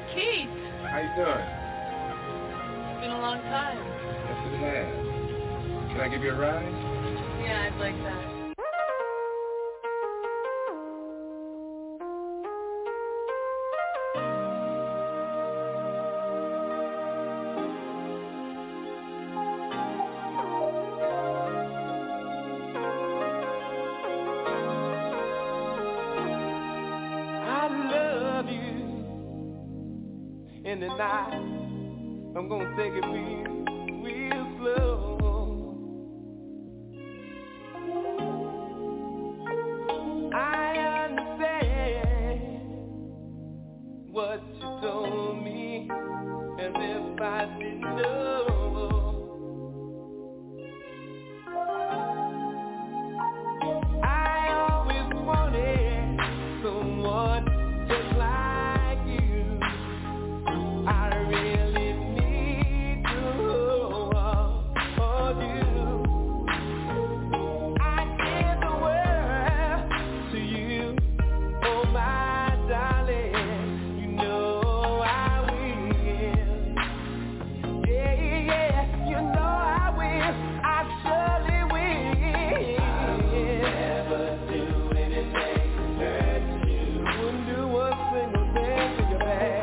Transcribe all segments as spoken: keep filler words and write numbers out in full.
Keith. How you doing? It's been a long time. Yes, it has. Can I give you a ride? Yeah, I'd like that. In the night, I'm gonna take it real, real slow. I understand what you told me, as if I didn't know. I always wanted someone just like you. I really need to hold you. I give the world to you, oh my darling. You know I will. Yeah, yeah, you know I will. I surely will. I'll never do anything to hurt you. Wouldn't do one single thing to your back.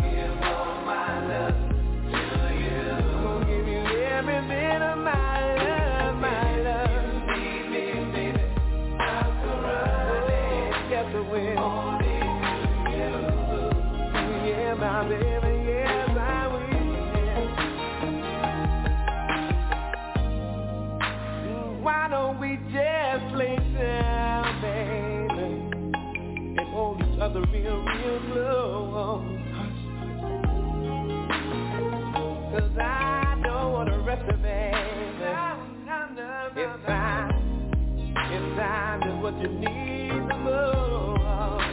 Every bit of my love, my love. If you need me, baby, I'll come running. Yes, I will. Only to you. Yeah, my baby, yes, I will. Yeah. Why don't we just lay down, baby, and hold each other real, real close? 'Cause I don't wanna rest it, baby. No, no, no, no, if time, if time is what you need the most.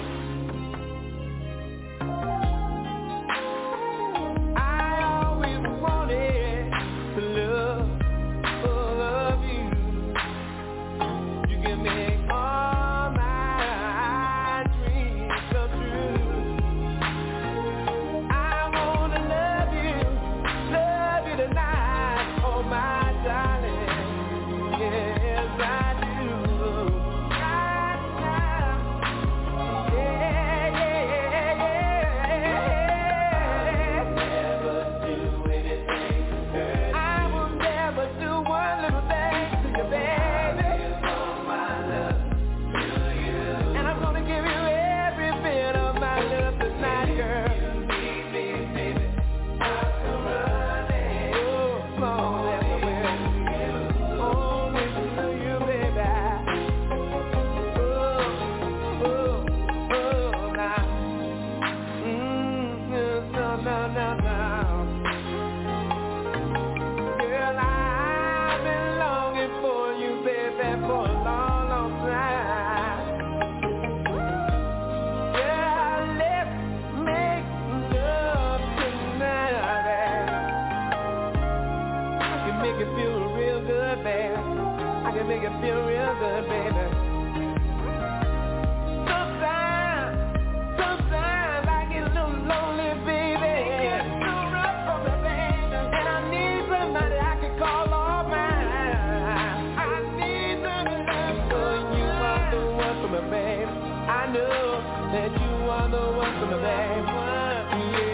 I always wanted to love, oh, love you. You can make all my dreams come true. I wanna love you. Love you tonight, oh my darling, yes I do, right now, yeah, yeah, yeah, never do anything to hurt. I will never do one little thing to you, baby. I give all my love to you, and I'm gonna give you every bit of my love tonight, girl. Make it feel real good, baby. Sometimes, sometimes I get a little lonely, baby. It's too rough for me, baby. And I need somebody I can call all mine. I need somebody for you are the one for me, baby. I know that you are the one for me, baby. Yeah.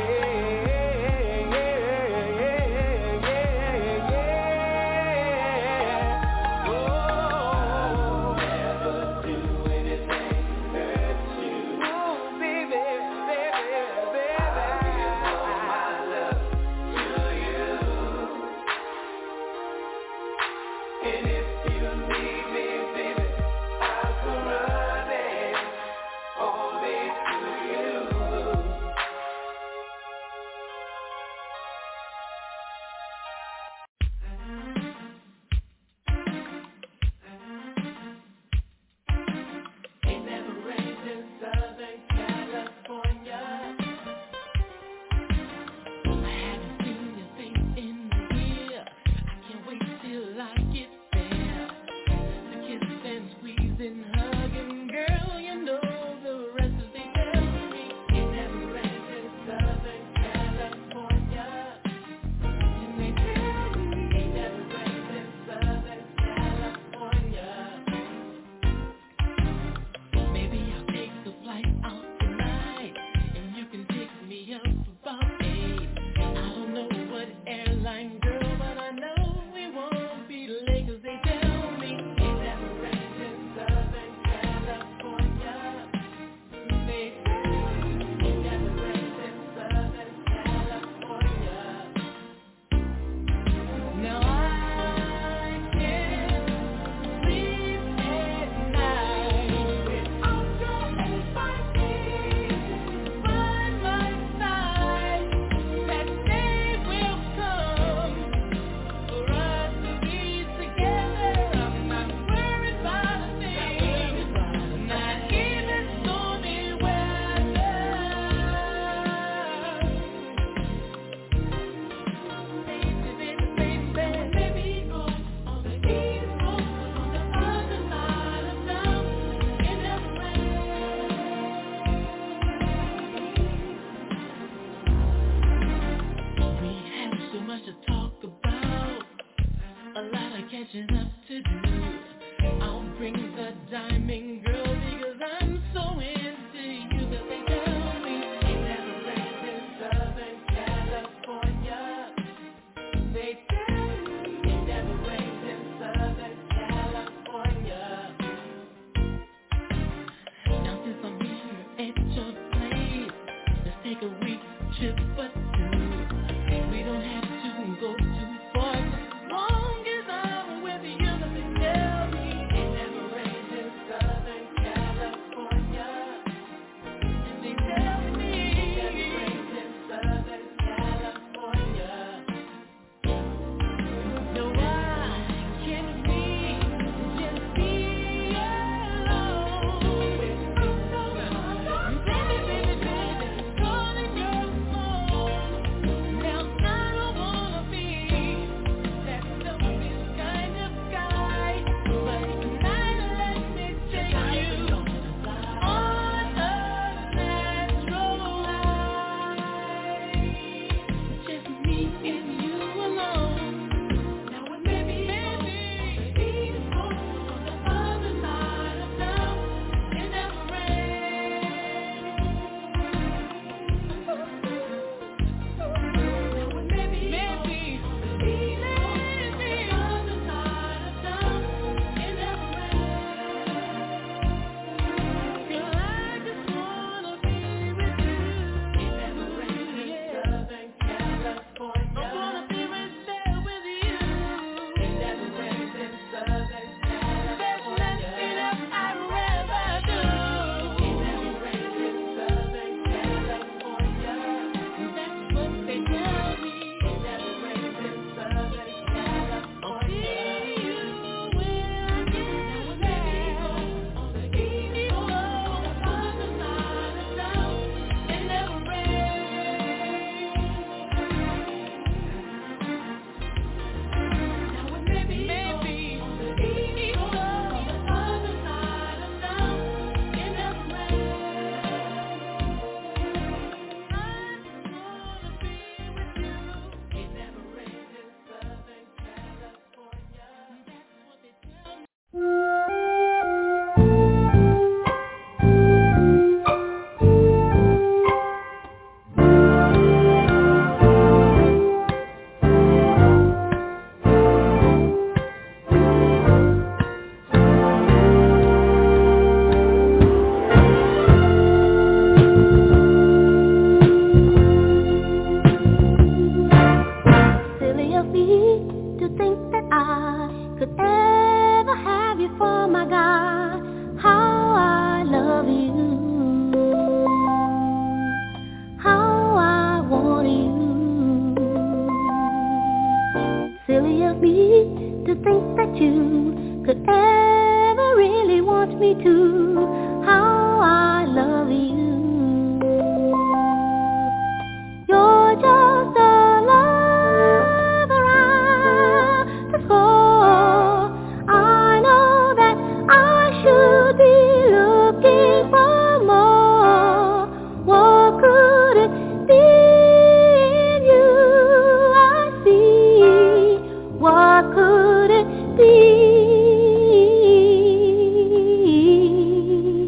What could it be?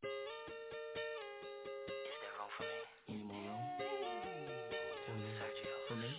there room for me? Any more room? For me? Sergio. For me?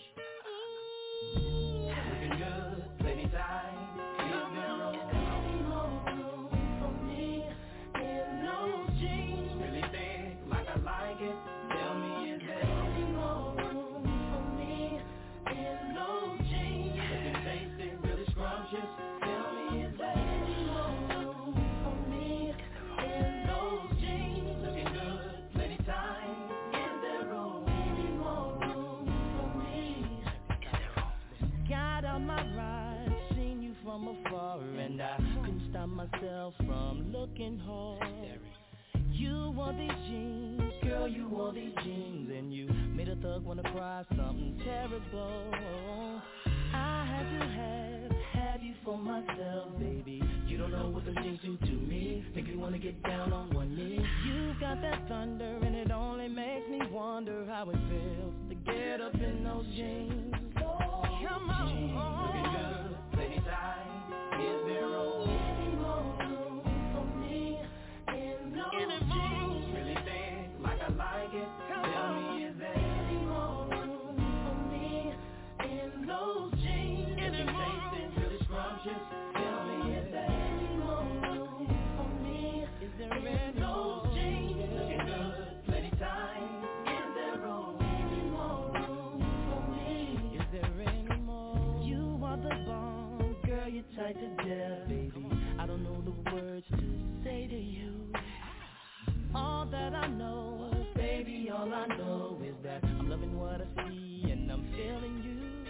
Looking good, plenty time. Is there room? Any more room for me in those jeans? Really thick, like I like it. Tell me, is there any more room for me in those jeans? Looking tasty, really scrumptious. Tell me, is there any more room for me in those jeans? Looking good, plenty time. Is there room? Any more room for me? Got on my ride, seen you from afar, and I couldn't stop myself from looking hard. You wore these jeans, girl, you wore these jeans, and you made a thug wanna cry something terrible. I had to have, have you for myself, baby. You don't know what the jeans do to me. Make me wanna get down on one knee. You got that thunder, and it only makes me wonder how it feels to get up in those jeans. Come on, Looking good, plenty time. Is there room? Any more room for me in those jeans? Really thick, like I like it. Tell me, is there any more room for me in those jeans? Looking tasty, really scrumptious. Tell me, is there any more room for me is there in any those jeans? Looking good, plenty time. Is there room? Any more room for me? Is there any more? You are the bomb, girl, you're tight to death, baby. I don't know the words to say to you. All that I know, baby, all I know is that I'm loving what I see and I'm feeling you.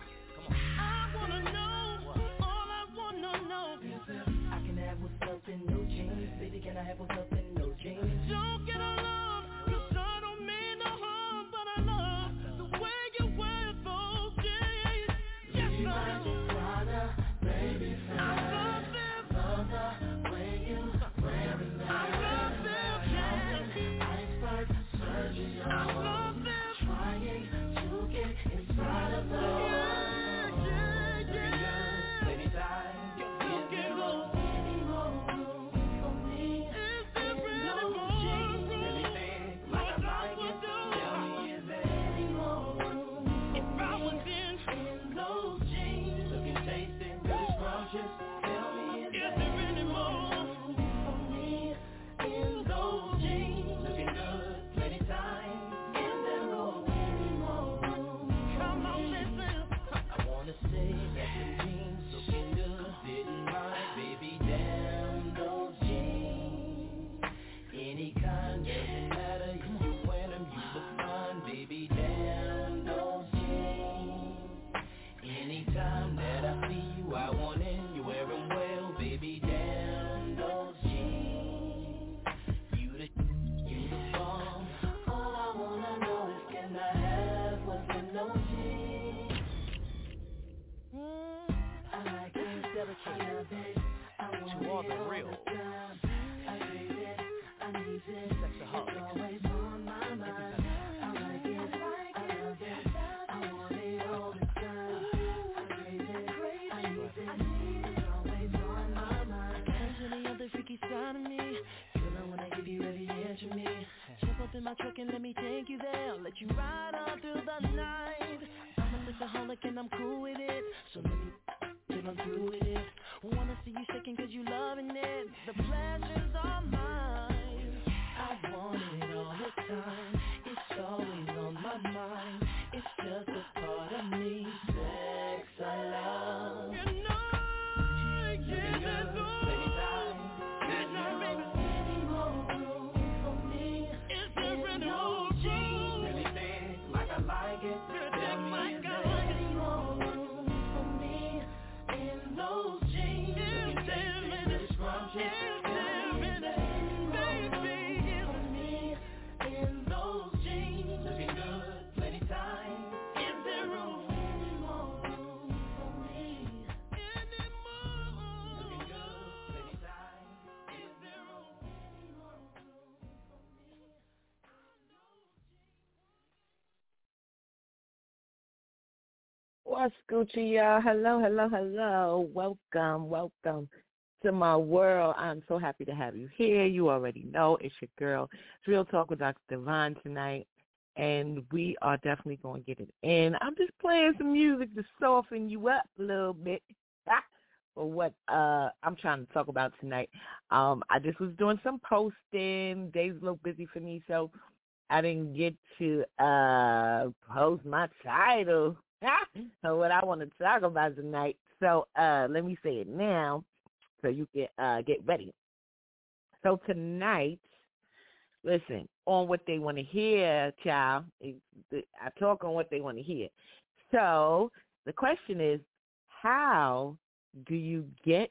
I wanna know, all I wanna know is that I can have what's up in those jeans. Baby, can I have what's up in those jeans? Don't get alarmed, 'cause I don't mean no harm, but I love the way you wear those jeans. Yes, I do. Baby, I love them. love the way you wear it now. I love them, yes. Iceberg surgery I love them. trying to get inside of those. Yeah, yeah, yeah. Plenty time. Don't get lost. Any more room for me? Is there really more Really room? thick, like I like it. Tell me, is there any more room? If I was in, In those jeans, looking tasty, really scrumptious. Tell me, is is there any more? room for me? In those jeans, looking good, plenty time. Is there room? Any more room? Come on, listen. I wanna say that the jeans looking good, didn't mind, baby, damn those jeans. Any kind, doesn't matter, if you wear them, you look fine, baby, damn those jeans. Anytime that I see you, I want in, you wear them well, baby, damn those jeans. You the, you the bomb, all I wanna know is can I have what's in those jeans? I like it, dedicated, I love it, I want To all it the all real the time. I crave it, I need it, Sexaholics. it's always on my mind. I like it, I love it, I want it all the time. I crave it, I need it, it's always on my mind. Catch any other freaky side of me. Feel it when I give you every inch of me. Jump up in my truck and let me take you there. Let you ride on through the night. I'm a sexaholic and I'm cool with it. So let me till I'm through with it. Wanna see you shaking 'cause you loving it. The pleasure's all mine. I want it all the time. It's always on my mind. It's just a part of me. Sex I love. You know, yeah, that's all. Plenty time. Good night, baby. Any more room for me? Is there any In more those jeans, room? really thick, like I like it. Good Tell night, me, my is God. there any more room for me? In those jeans, Is looking there tasty, any- really scrumptious. Is Tell there me, is any- there any more baby, room is- for me? In those jeans, looking good, plenty time. Is there room? Any more room for me? Any more? Looking good, plenty time. Is there room? Any more room for me? What's Gucci, y'all? Hello, hello, hello. Welcome, welcome to my world. I'm so happy to have you here. You already know it's your girl. It's Real Talk with Doctor Devon tonight, and we are definitely going to get it in. I'm just playing some music to soften you up a little bit for what uh, I'm trying to talk about tonight. Um, I just was doing some posting. Day's a little busy for me, so I didn't get to uh, post my title of what I want to talk about tonight. So uh, let me say it now so you can uh, get ready. So tonight, listen, on what they want to hear, child, I talk on what they want to hear. So the question is, how do you get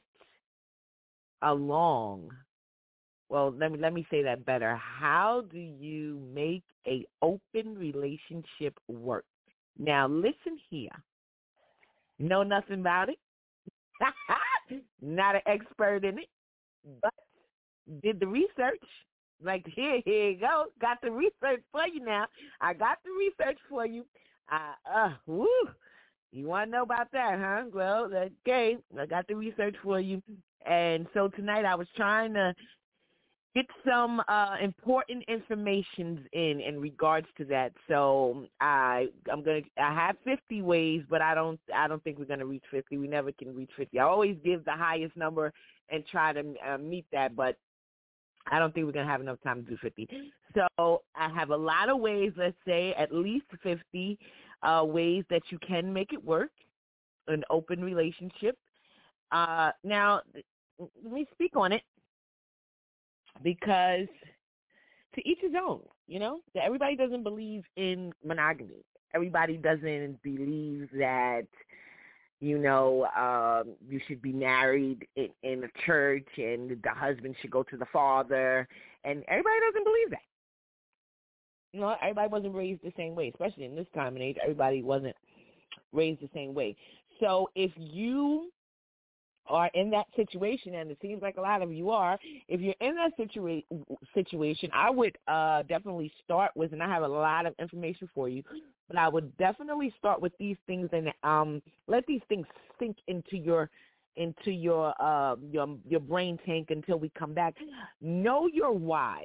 along? Well, let me let me say that better. How do you make a open relationship work? Now, listen here. Know nothing about it. Not an expert in it, but did the research. Like, here, here you go. Got the research for you now. I got the research for you. Uh, uh, woo. You want to know about that, huh? Well, okay. I got the research for you. And so tonight I was trying to get some uh, important information in in regards to that. So I I'm gonna I have fifty ways, but I don't I don't think we're gonna reach fifty. We never can reach fifty. I always give the highest number and try to uh, meet that, but I don't think we're gonna have enough time to do fifty. So I have a lot of ways. Let's say at least fifty uh, ways that you can make it work, an open relationship. Uh, now, let me speak on it. Because to each his own, you know, everybody doesn't believe in monogamy. Everybody doesn't believe that, you know, um, you should be married in, in a church and the husband should go to the father. And everybody doesn't believe that. You know, everybody wasn't raised the same way, especially in this time and age. Everybody wasn't raised the same way. So if you are in that situation, and it seems like a lot of you are, if you're in that situa- situation, I would uh, definitely start with, and I have a lot of information for you, but I would definitely start with these things and um, let these things sink into your into your uh, your your brain tank until we come back. Know your why.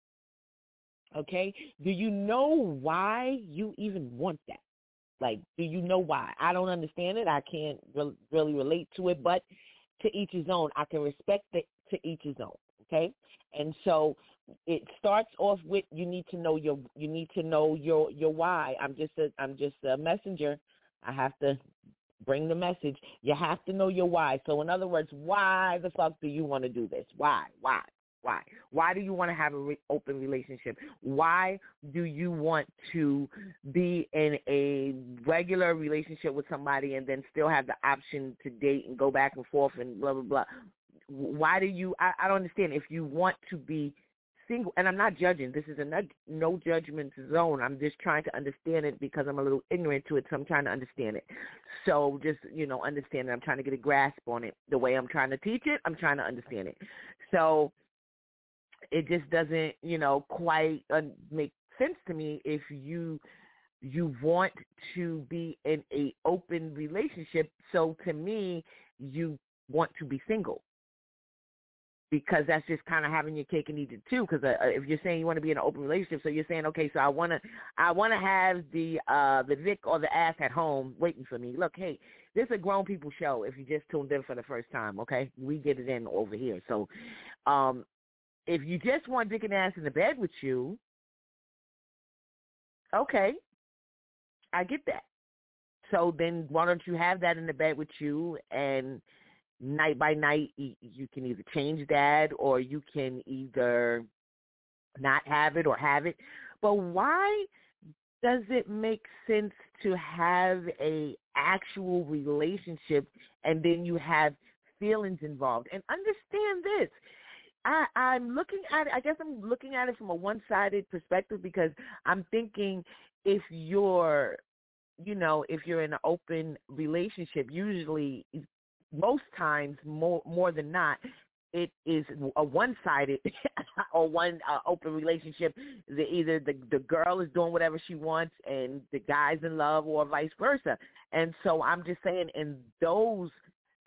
Okay? Do you know why you even want that? Like, do you know why? I don't understand it. I can't re- really relate to it, but to each his own. I can respect it to each his own, okay? And so it starts off with you need to know your you need to know your your why. I'm just a I'm just a messenger. I have to bring the message. You have to know your why. So in other words, why the fuck do you want to do this? Why? Why? Why? Why do you want to have an re- open relationship? Why do you want to be in a regular relationship with somebody and then still have the option to date and go back and forth and blah, blah, blah? Why do you – I don't understand. If you want to be single – and I'm not judging. This is a no, no judgment zone. I'm just trying to understand it because I'm a little ignorant to it, so I'm trying to understand it. So just, you know, understand it. I'm trying to get a grasp on it. The way I'm trying to teach it, I'm trying to understand it. So – it just doesn't, you know, quite uh, make sense to me if you you want to be in a open relationship. So to me, you want to be single because that's just kind of having your cake and eat it too. Because uh, if you're saying you want to be in an open relationship, so you're saying, okay, so I want to I want to have the uh, the dick or the ass at home waiting for me. Look, hey, this is a grown people show. If you just tuned in for the first time, okay, we get it in over here. So. um If you just want dick and ass in the bed with you, okay, I get that. So then why don't you have that in the bed with you, and night by night you can either change that or you can either not have it or have it. But why does it make sense to have a actual relationship and then you have feelings involved? And understand this. I, I'm looking at it, I guess I'm looking at it from a one-sided perspective because I'm thinking if you're, you know, if you're in an open relationship, usually, most times, more more than not, it is a one-sided or one uh, open relationship. The, either the, the girl is doing whatever she wants and the guy's in love or vice versa. And so I'm just saying in those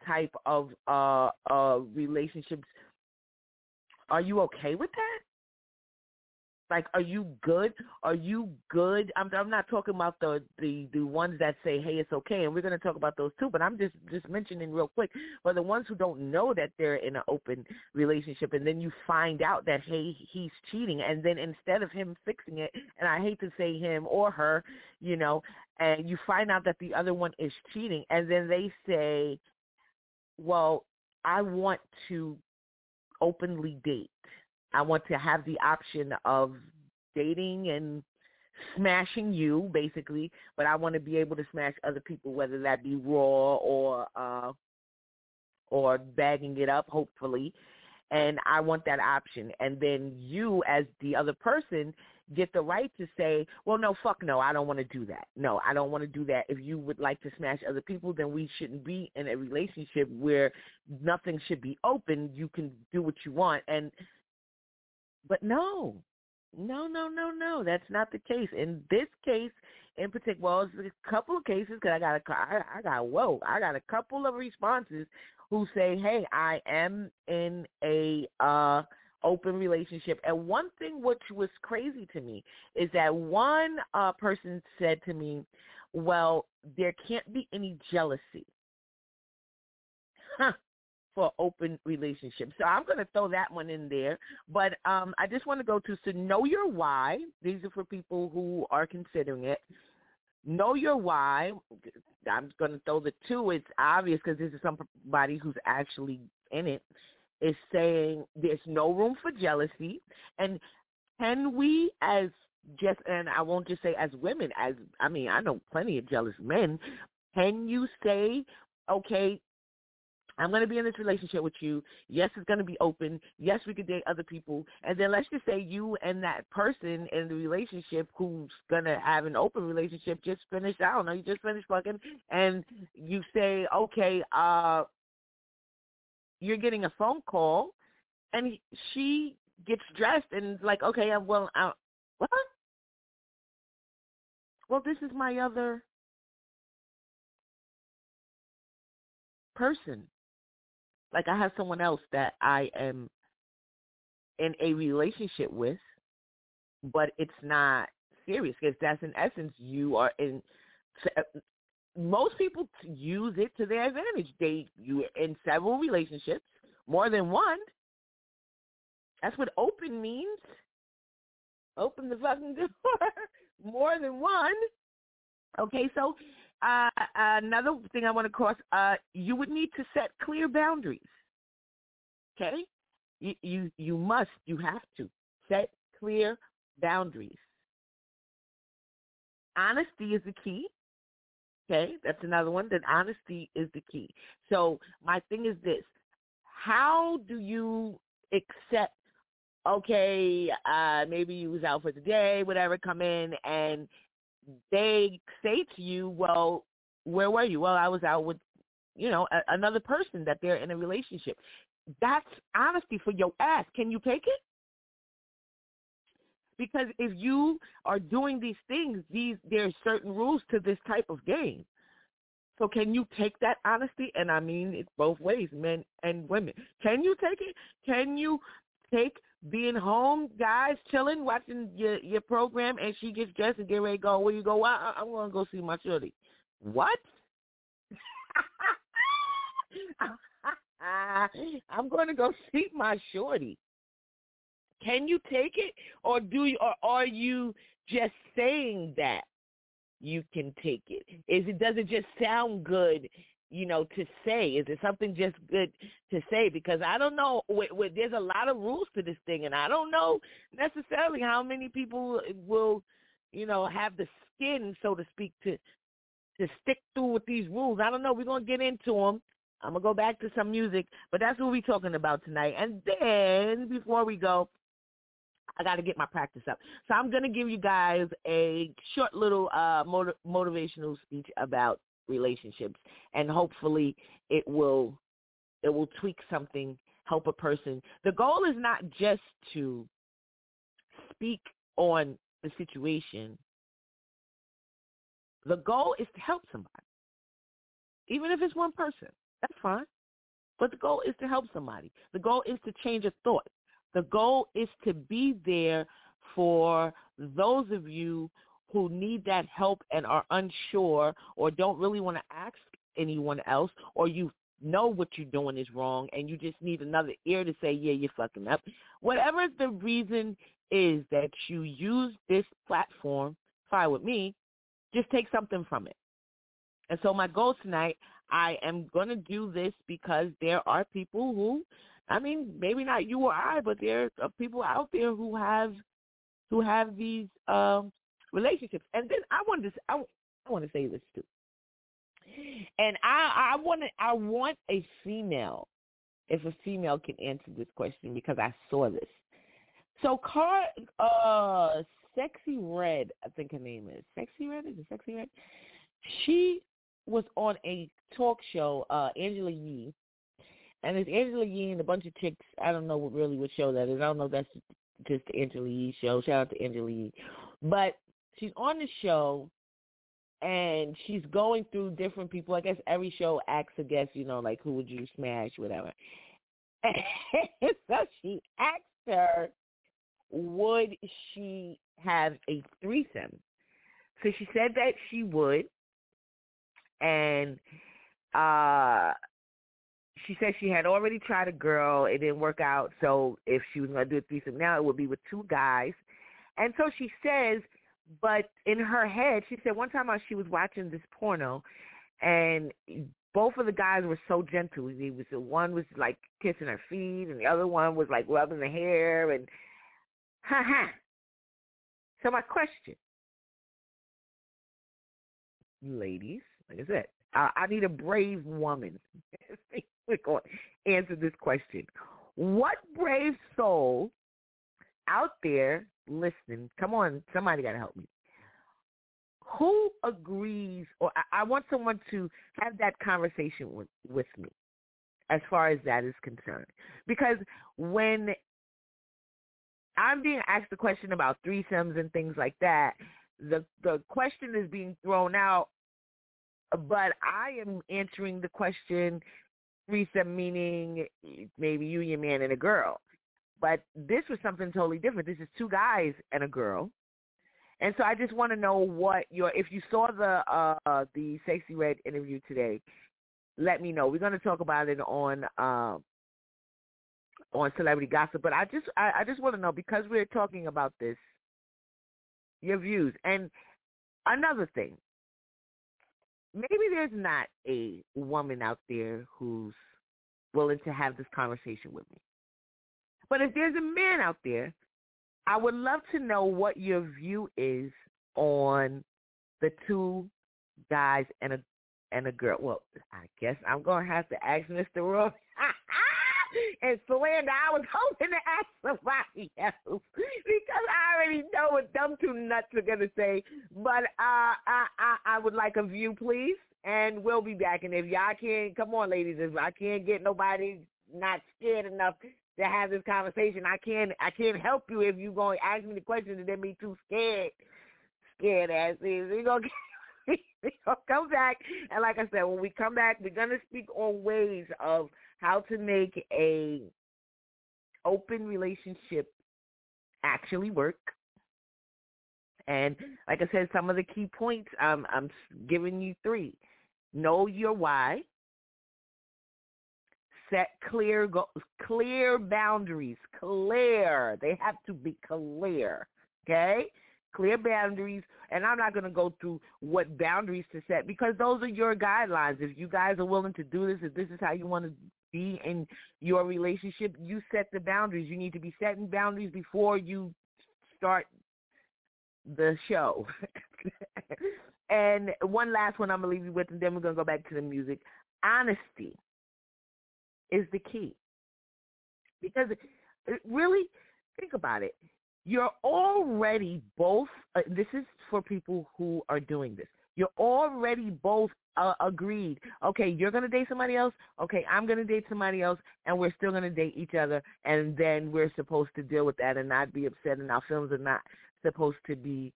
type of uh, uh, relationships, are you okay with that? Like, are you good? Are you good? I'm I'm not talking about the, the, the ones that say, hey, it's okay, and we're going to talk about those too, but I'm just, just mentioning real quick, for the ones who don't know that they're in an open relationship, and then you find out that, hey, he's cheating, and then instead of him fixing it, and I hate to say him or her, you know, and you find out that the other one is cheating, and then they say, well, I want to openly date. I want to have the option of dating and smashing you, basically, but I want to be able to smash other people, whether that be raw or uh, or bagging it up, hopefully. And I want that option. And then you, as the other person, get the right to say, well, no, fuck no, I don't want to do that. No, I don't want to do that. If you would like to smash other people, then we shouldn't be in a relationship where nothing should be open. You can do what you want. And But no, no, no, no, no. That's not the case. In this case, in particular, well, it's a couple of cases because I got a, I, I got whoa, I got a couple of responses who say, hey, I am in a uh, open relationship. And one thing which was crazy to me is that one uh, person said to me, well, there can't be any jealousy. Huh. For open relationships. So I'm going to throw that one in there. But um, I just want to go to, so know your why. These are for people who are considering it. Know your why. I'm going to throw the two. It's obvious because this is somebody who's actually in it. Is saying there's no room for jealousy. And can we as just, and I won't just say as women, as, I mean, I know plenty of jealous men. Can you say, okay, I'm going to be in this relationship with you. Yes, it's going to be open. Yes, we could date other people. And then let's just say you and that person in the relationship who's going to have an open relationship just finished, I don't know, you just finished fucking, and you say, okay, uh, you're getting a phone call, and she gets dressed and is like, okay, well, I, what? Well, this is my other person. Like, I have someone else that I am in a relationship with, but it's not serious because that's in essence you are in. Most people use it to their advantage. They you in several relationships, more than one. That's what open means. Open the fucking door. More than one. Okay, so uh, another thing I want to cross, uh, you would need to set clear boundaries. Okay? You, you, you must, you have to set clear boundaries. Honesty is the key. Okay? That's another one. That honesty is the key. So my thing is this. How do you accept, okay, uh, maybe you was out for the day, whatever, come in, and they say to you, well, where were you? Well, I was out with, you know, a, another person that they're in a relationship. That's honesty for your ass. Can you take it? Because if you are doing these things, these there's certain rules to this type of game. So can you take that honesty? And I mean it both ways, men and women. Can you take it? Can you take being home, guys, chilling, watching your your program, and she gets dressed and get ready to go? Where you go? Well, I, I'm going to go see my shorty. What? I'm going to go see my shorty. Can you take it, or do you, or are you just saying that you can take it? Is it does it just sound good, you know, to say? Is it something just good to say? Because I don't know. W- w- there's a lot of rules to this thing, and I don't know necessarily how many people will, you know, have the skin, so to speak, to to stick through with these rules. I don't know. We're gonna get into them. I'm gonna go back to some music, but that's what we're talking about tonight. And then before we go, I got to get my practice up. So I'm going to give you guys a short little uh, motiv- motivational speech about relationships, and hopefully it will it will tweak something, help a person. The goal is not just to speak on the situation. The goal is to help somebody, even if it's one person. That's fine. But the goal is to help somebody. The goal is to change a thought. The goal is to be there for those of you who need that help and are unsure or don't really want to ask anyone else, or you know what you're doing is wrong and you just need another ear to say, yeah, you're fucking up. Whatever the reason is that you use this platform, fine with me, just take something from it. And so my goal tonight, I am going to do this because there are people who, I mean, maybe not you or I, but there are people out there who have who have these um, relationships. And then I want to I, I want to say this too. And I I want to, I want a female, if a female can answer this question, because I saw this. So Car uh Sexy Red, I think her name is Sexy Red. Is it Sexy Red? She was on a talk show, uh, Angela Yee, and it's Angela Yee and a bunch of chicks. I don't know what really what show that is. I don't know if that's just the Angela Yee show. Shout out to Angela Yee. But she's on the show, and she's going through different people. I guess every show asks a guest, you know, like, who would you smash, whatever. And so she asked her, would she have a threesome? So she said that she would. And uh, she said she had already tried a girl. It didn't work out. So if she was going to do a threesome now, it would be with two guys. And so she says, but in her head, she said one time she was watching this porno, and both of the guys were so gentle. He was one was like kissing her feet, and the other one was like rubbing the hair, and ha ha. So my question, ladies, like I said, I, I need a brave woman. We're going to answer this question. What brave soul out there listening, come on, somebody got to help me, who agrees, or I, I want someone to have that conversation with, with me as far as that is concerned. Because when I'm being asked the question about threesomes and things like that, the the question is being thrown out, but I am answering the question, threesome meaning maybe you, your man, and a girl. But this was something totally different. This is two guys and a girl. And so I just want to know what your, if you saw the uh, the Sexy Red interview today, let me know. We're going to talk about it on uh, on Celebrity Gossip. But I just I, I just want to know, because we're talking about this, your views. And another thing, maybe there's not a woman out there who's willing to have this conversation with me. But if there's a man out there, I would love to know what your view is on the two guys and a and a girl. Well, I guess I'm going to have to ask Mister Roy. And Slander, I was hoping to ask somebody else because I already know what them two nuts are going to say. But uh, I, I, I would like a view, please, and we'll be back. And if y'all can't, come on, ladies, if I can't get nobody not scared enough to have this conversation, I can't I can't help you if you're going to ask me the question and then be too scared, scared asses. We're going to come back, and like I said, when we come back, we're going to speak on ways of how to make a open relationship actually work. And like I said, some of the key points, um, I'm giving you three. Know your why. Set clear go- clear boundaries. Clear. They have to be clear. Okay? Clear boundaries. And I'm not going to go through what boundaries to set because those are your guidelines. If you guys are willing to do this, if this is how you want to be in your relationship, you set the boundaries. You need to be setting boundaries before you start the show. And one last one I'm going to leave you with, and then we're going to go back to the music. Honesty is the key. Because really, think about it. You're already both, uh, this is for people who are doing this. You're already both uh, agreed. Okay, you're going to date somebody else. Okay, I'm going to date somebody else, and we're still going to date each other, and then we're supposed to deal with that and not be upset, and our films are not supposed to be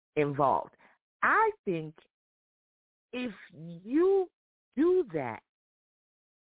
involved. I think if you do that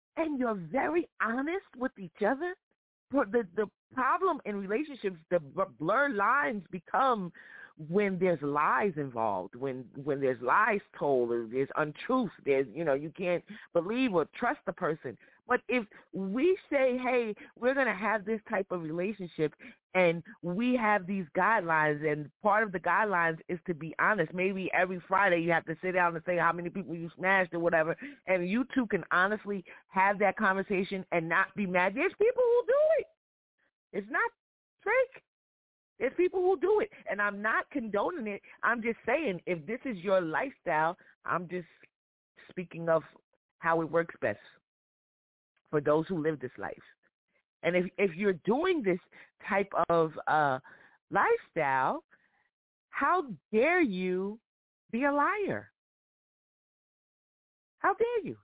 and you're very honest with each other, the the problem in relationships, the blurred lines become when there's lies involved, when when there's lies told, or there's untruth, there's, you know, you can't believe or trust the person. But if we say, hey, we're going to have this type of relationship and we have these guidelines, and part of the guidelines is to be honest. Maybe every Friday you have to sit down and say how many people you smashed or whatever, and you two can honestly have that conversation and not be mad. There's people who do it. It's not fake. There's people who do it, and I'm not condoning it. I'm just saying, if this is your lifestyle, I'm just speaking of how it works best for those who live this life. And if if you're doing this type of uh, lifestyle, how dare you be a liar? How dare you?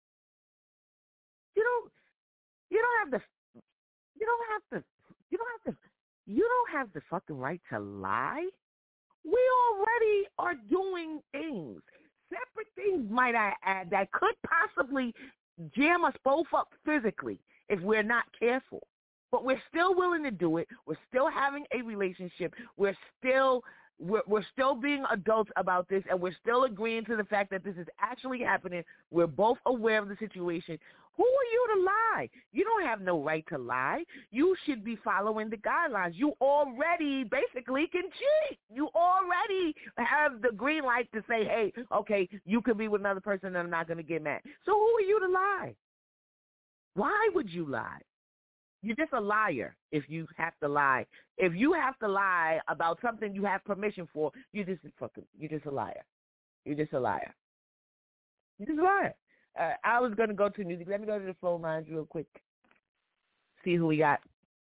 You don't. You don't have the. You don't have to. You don't have to. You don't have the fucking right to lie. We already are doing things, separate things, might I add, that could possibly jam us both up physically if we're not careful. But we're still willing to do it. We're still having a relationship. We're still we're, we're still being adults about this, and we're still agreeing to the fact that this is actually happening. We're both aware of the situation. Who are you to lie? You don't have no right to lie. You should be following the guidelines. You already basically can cheat. You already have the green light to say, hey, okay, you can be with another person and I'm not going to get mad. So who are you to lie? Why would you lie? You're just a liar if you have to lie. If you have to lie about something you have permission for, you're just fucking, you're just a liar. You're just a liar. You're just a liar. Uh, I was going to go to music. Let me go to the phone lines real quick. See who we got.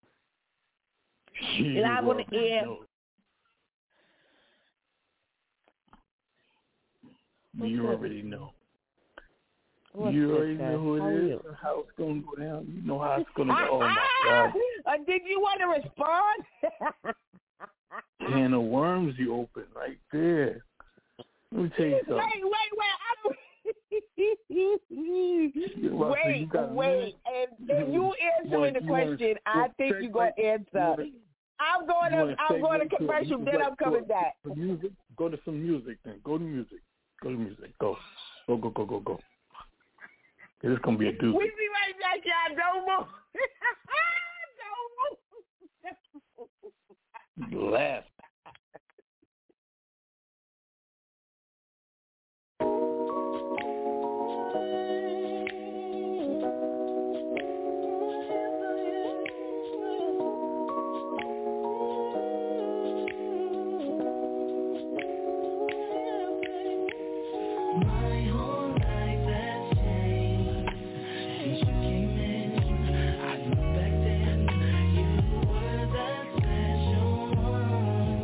You Live on the air. You already know. What's you already this, know who how it is, you? how it's going to go down. You know how it's going to go. Oh, my God. Uh, did you want to respond? Can of worms you open right there. Let me tell you something. Wait, wait, wait. I don't... wait, wait. And, and you answering the question, I think you're going to answer. I'm going to I'm going to commercial, then I'm coming back. Music, go to some music then. Go to music. Go to music. Go. Go, go, go, go, go. It's going to be a doozy. We be right back, y'all. Don't move. Don't move. Laugh. Back then, you were that special one.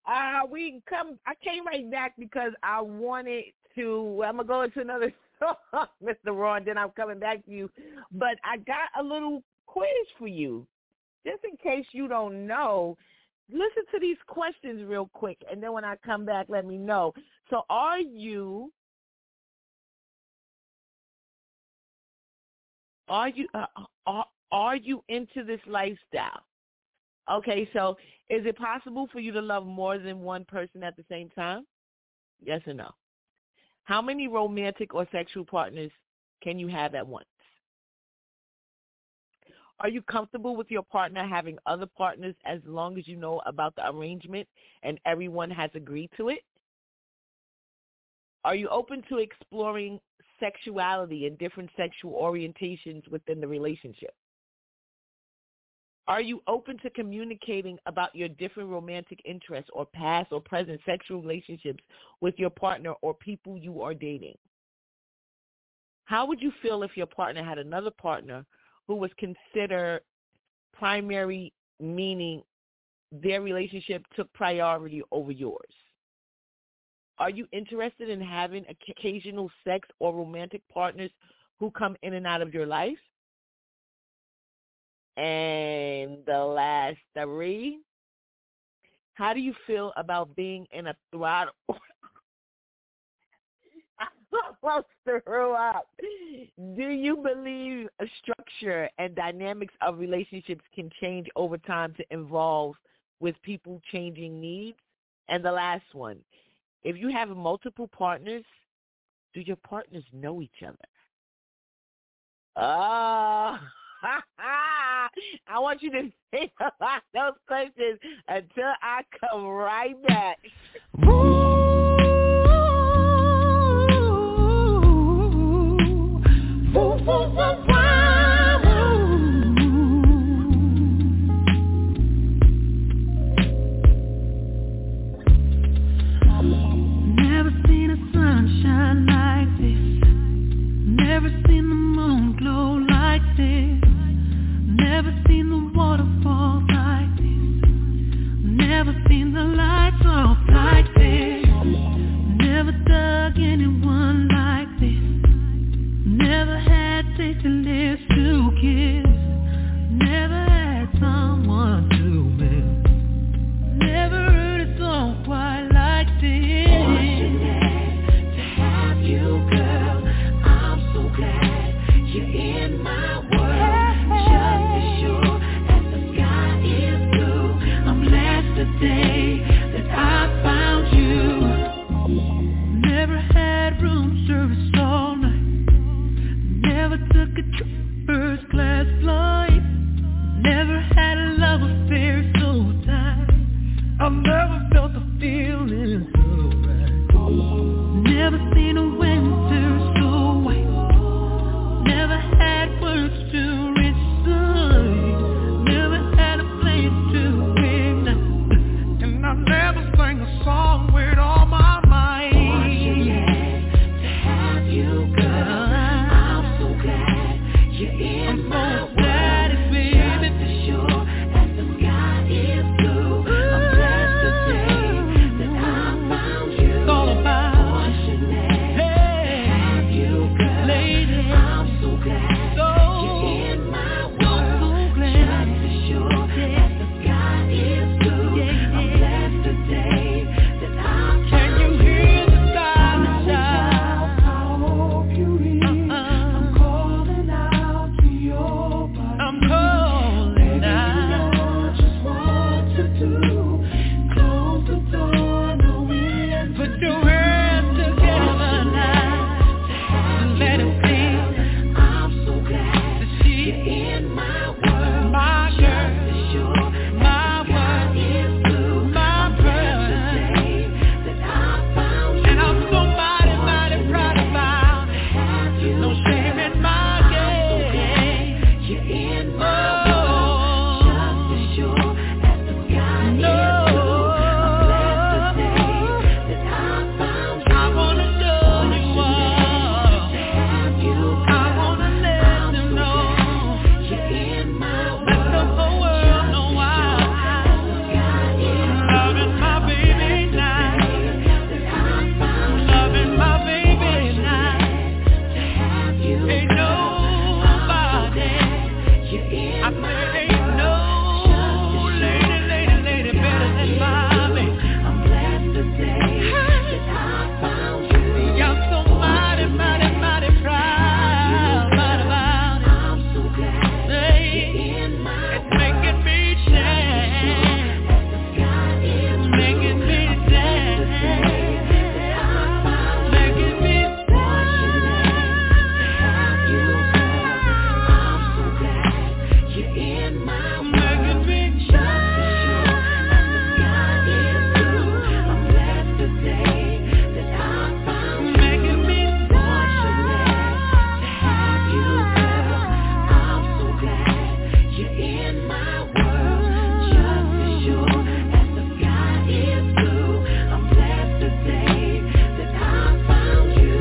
uh, we come. I came right back because I wanted to. I'm gonna go into another song, Mister Ron. Then I'm coming back to you. But I got a little quiz for you, just in case you don't know. Listen to these questions real quick, and then when I come back, let me know. So, are you? Are you? Uh, are Are you into this lifestyle? Okay, so is it possible for you to love more than one person at the same time? Yes or no? How many romantic or sexual partners can you have at once? Are you comfortable with your partner having other partners as long as you know about the arrangement and everyone has agreed to it? Are you open to exploring sexuality and different sexual orientations within the relationship? Are you open to communicating about your different romantic interests or past or present sexual relationships with your partner or people you are dating? How would you feel if your partner had another partner who was considered primary, meaning their relationship took priority over yours? Are you interested in having occasional sex or romantic partners who come in and out of your life? And the last three, how do you feel about being in a throttle? I throw up. Do you believe a structure and dynamics of relationships can change over time to involve with people changing needs? And the last one, if you have multiple partners, do your partners know each other? Oh, I want you to think about those questions until I come right back. Never seen a sunshine like this. Never seen the moon glow like this. Never seen the waterfalls like this. Never seen the lights off like this. Never dug anyone like this. Never had tasted lips to kiss. Never had someone to miss. Never heard a song quite like this. Fortunate to have you, girl. I'm so glad you're in my world. Just as sure as the sky is blue, I'm glad today that I found you. Never had room service all night. Never took a trip first class flight. Never had a love affair so tight. I've never felt the feeling so right. Never seen a winter so white. Never had words to recite. Never had a place to ignite. And I never sang a song with all my might. Fortunate to have you, girl. I'm so glad you're in my world. Just as sure as the sky is blue, I'm glad today that I found you. It's all about fortunate. my world, just as sure as the sky is blue. I'm blessed today that I found you.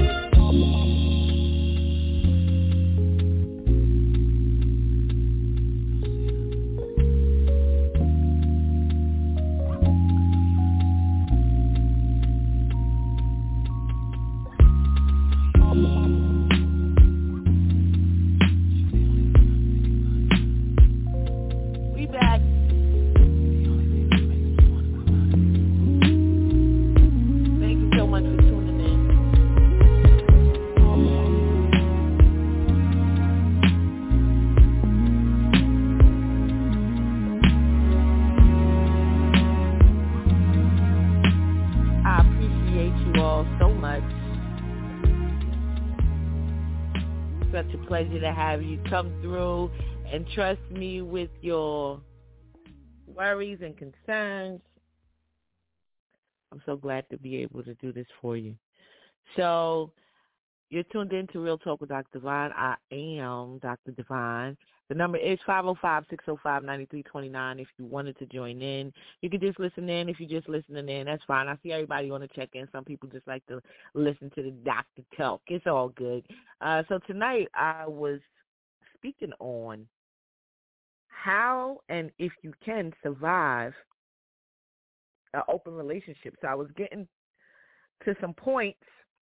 We back. Thank you so much for tuning in. I appreciate you all so much. Such a pleasure to have you come through and trust me with your worries and concerns. I'm so glad to be able to do this for you. So you're tuned in to Real Talk with Doctor Divine. I am Doctor Divine. The number is five oh five, six oh five, nine three two nine if you wanted to join in. You can just listen in. If you're just listening in, that's fine. I see everybody want to check in. Some people just like to listen to the doctor talk. It's all good. Uh, so tonight I was speaking on how and if you can survive an open relationship. So I was getting to some points,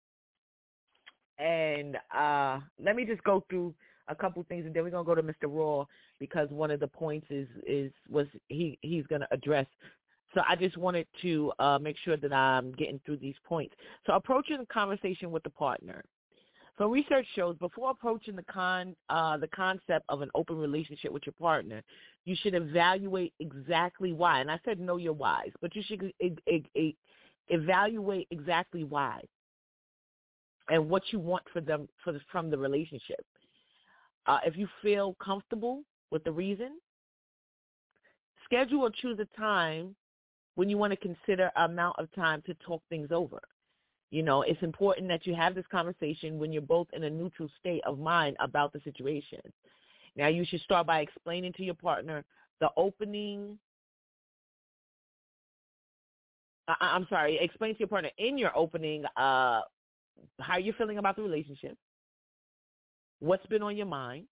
and uh, let me just go through a couple things, and then we're gonna go to Mister Raw because one of the points is is was he he's gonna address. So I just wanted to uh, make sure that I'm getting through these points. So approaching the conversation with the partner. So research shows before approaching the con uh, the concept of an open relationship with your partner, you should evaluate exactly why. And I said know your whys, but you should e- e- e- evaluate exactly why and what you want for them for the, from the relationship. Uh, if you feel comfortable with the reason, schedule or choose a time when you want to consider amount of time to talk things over. You know, it's important that you have this conversation when you're both in a neutral state of mind about the situation. Now, you should start by explaining to your partner the opening. Uh, I'm sorry, explain to your partner in your opening uh, how you're feeling about the relationship, what's been on your mind.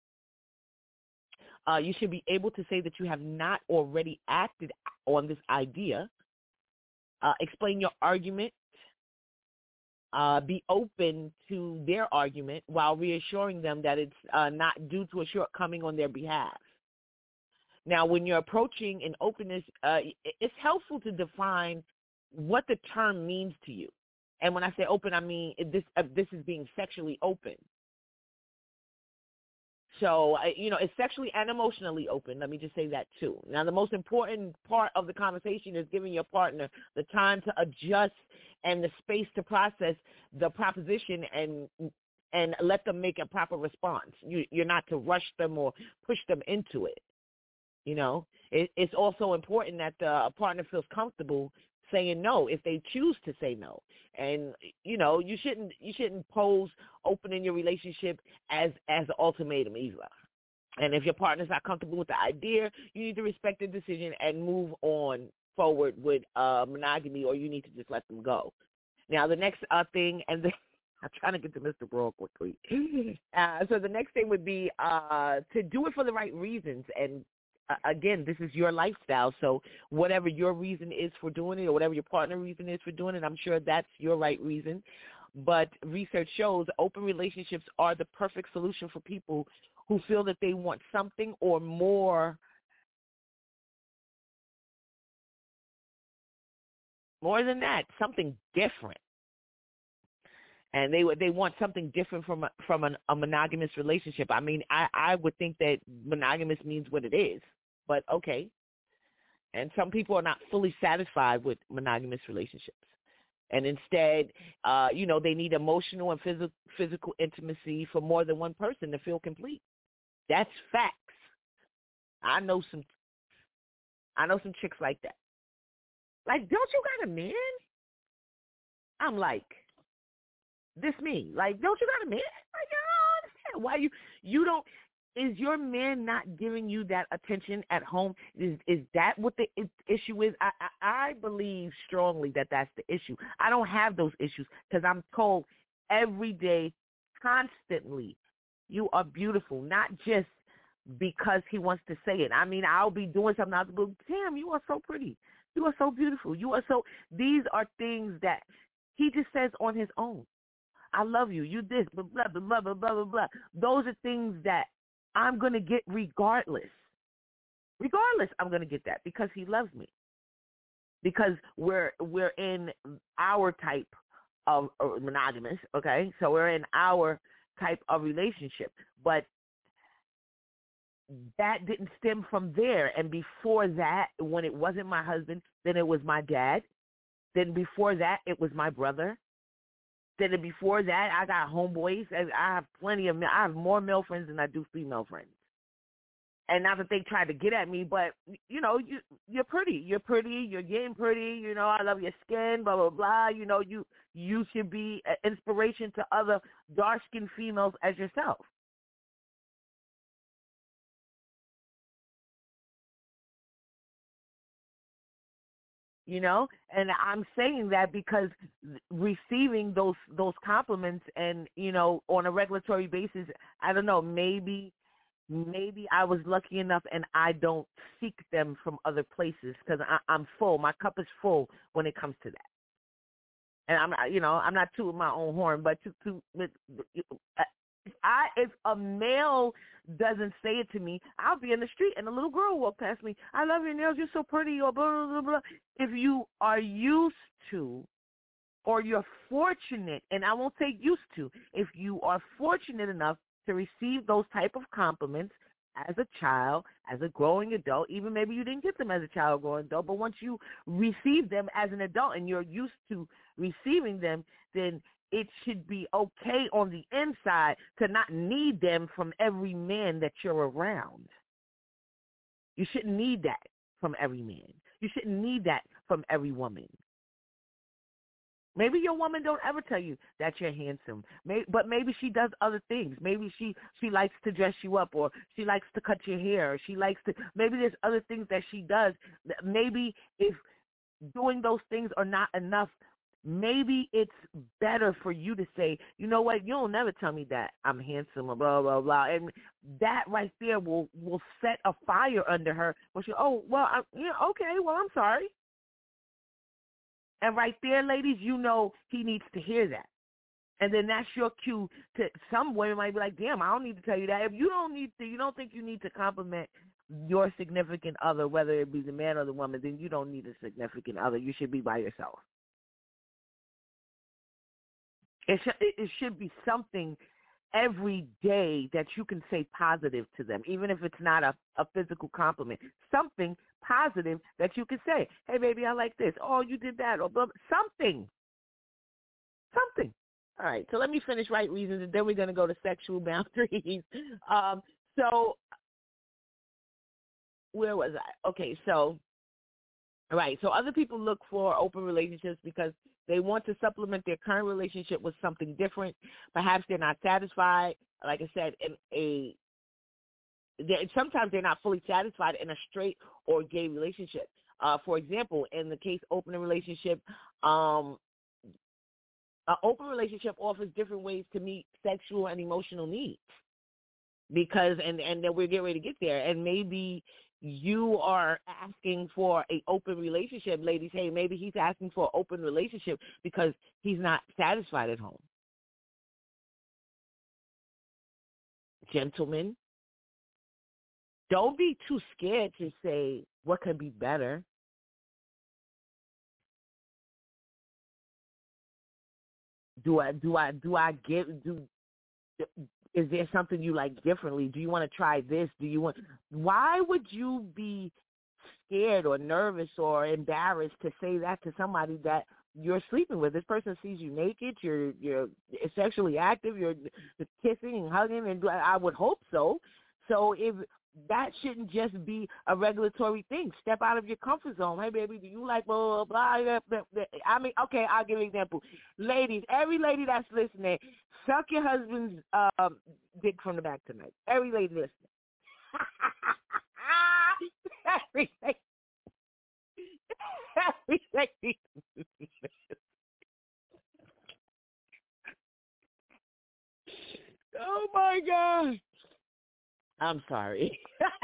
Uh, you should be able to say that you have not already acted on this idea. Uh, explain your argument. Uh, be open to their argument while reassuring them that it's uh, not due to a shortcoming on their behalf. Now, when you're approaching an openness, uh, it's helpful to define what the term means to you. And when I say open, I mean this, uh, this is being sexually open. So, uh, you know, it's sexually and emotionally open. Let me just say that, too. Now, the most important part of the conversation is giving your partner the time to adjust and the space to process the proposition and and let them make a proper response. You, you're not to rush them or push them into it. You know, it, it's also important that the partner feels comfortable saying no if they choose to say no. And, you know, you shouldn't you shouldn't pose opening your relationship as, as an ultimatum either. And if your partner's not comfortable with the idea, you need to respect the decision and move on forward with uh, monogamy, or you need to just let them go. Now, the next uh, thing, and the, I'm trying to get to Mister Brawl quickly. Uh, so the next thing would be uh, to do it for the right reasons. And uh, again, this is your lifestyle. So whatever your reason is for doing it, or whatever your partner reason is for doing it, I'm sure that's your right reason. But research shows open relationships are the perfect solution for people who feel that they want something or more More than that, something different. And they they want something different from a, from an, a monogamous relationship. I mean, I, I would think that monogamous means what it is, but okay. And some people are not fully satisfied with monogamous relationships. And instead, uh, you know, they need emotional and phys- physical intimacy for more than one person to feel complete. That's facts. I know some, I know some chicks like that. Like, don't you got a man? I'm like, this me. Like, don't you got a man? Like, oh, why you, you don't, is your man not giving you that attention at home? Is is that what the issue is? I, I, I believe strongly that that's the issue. I don't have those issues because I'm told every day, constantly, you are beautiful, not just because he wants to say it. I mean, I'll be doing something, I'll go, damn, you are so pretty. You are so beautiful. You are so, these are things that he just says on his own. I love you. You this, blah, blah, blah, blah, blah, blah, blah, blah. Those are things that I'm going to get regardless. Regardless, I'm going to get that because he loves me. Because we're we're in our type of uh, monogamous, okay? So we're in our type of relationship. But that didn't stem from there. And before that, when it wasn't my husband, then it was my dad. Then before that, it was my brother. Then before that, I got homeboys. I have plenty of, I have more male friends than I do female friends. And not that they tried to get at me, but, you know, you, you're pretty. You're pretty. You're getting pretty. You know, I love your skin, blah, blah, blah. You know, you, you should be an inspiration to other dark-skinned females as yourself. You know, and I'm saying that because receiving those those compliments and, you know, on a regulatory basis, I don't know, maybe maybe I was lucky enough and I don't seek them from other places because I'm full. My cup is full when it comes to that. And I'm, you know, I'm not tooting my own horn, but to, to if I if a male doesn't say it to me, I'll be in the street and a little girl will walk past me. I love your nails. You're so pretty. Or blah, blah, blah, blah. If you are used to, or you're fortunate, and I won't say used to, if you are fortunate enough to receive those type of compliments as a child, as a growing adult, even maybe you didn't get them as a child growing adult, but once you receive them as an adult and you're used to receiving them, then it should be okay on the inside to not need them from every man that you're around. You shouldn't need that from every man. You shouldn't need that from every woman. Maybe your woman don't ever tell you that you're handsome, maybe, but maybe she does other things. Maybe she, she likes to dress you up, or she likes to cut your hair, or she likes to, maybe there's other things that she does. Maybe if doing those things are not enough, maybe it's better for you to say, you know what, you'll never tell me that I'm handsome or blah, blah, blah. And that right there will, will set a fire under her. Well, she, oh, well, I, yeah, okay, well, I'm sorry. And right there, ladies, you know he needs to hear that. And then that's your cue to, some women might be like, damn, I don't need to tell you that. If you don't need to, you don't think you need to compliment your significant other, whether it be the man or the woman, then you don't need a significant other. You should be by yourself. It should, it should be something every day that you can say positive to them, even if it's not a, a physical compliment. Something positive that you can say. Hey, baby, I like this. Oh, you did that. Or blah, blah. Something. Something. All right, so let me finish right reasons, and then we're going to go to sexual boundaries. um, so where was I? Okay, so, all right, so other people look for open relationships because they want to supplement their current relationship with something different. Perhaps they're not satisfied, like I said, in a they're, sometimes they're not fully satisfied in a straight or gay relationship. Uh, for example, in the case open relationship, um, an open relationship offers different ways to meet sexual and emotional needs. Because, and, and then we're getting ready to get there, and maybe you are asking for an open relationship, ladies. Hey, maybe he's asking for an open relationship because he's not satisfied at home. Gentlemen, don't be too scared to say what could be better. Do I, do I, do I give, do, is there something you like differently? Do you want to try this? Do you want, why would you be scared or nervous or embarrassed to say that to somebody that you're sleeping with? This person sees you naked, you're, you're sexually active, you're kissing and hugging, and I would hope so. So if that shouldn't just be a regulatory thing. Step out of your comfort zone. Hey, baby, do you like blah, blah, blah, blah, blah. I mean, okay, I'll give you an example. Ladies, every lady that's listening, suck your husband's um, dick from the back tonight. Every lady listening. Oh my God. I'm sorry.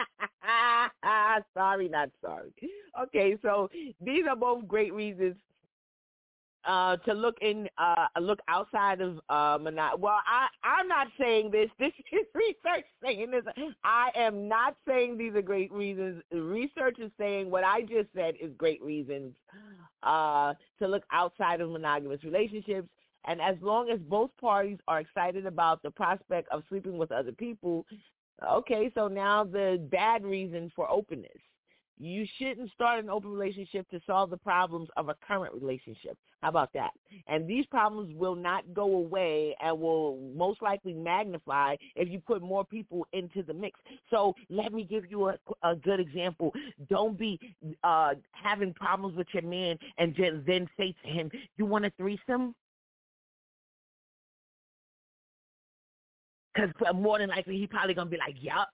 Sorry, not sorry. Okay, so these are both great reasons uh, to look in, uh, look outside of uh, monogamy. Well, I, I'm not saying this. This is research saying this. I am not saying these are great reasons. Research is saying what I just said is great reasons uh, to look outside of monogamous relationships. And as long as both parties are excited about the prospect of sleeping with other people, okay, so now the bad reason for openness. You shouldn't start an open relationship to solve the problems of a current relationship. How about that? And these problems will not go away and will most likely magnify if you put more people into the mix. So let me give you a, a good example. Don't be uh, having problems with your man and just then say to him, you want a threesome? Because more than likely, he probably going to be like, yup.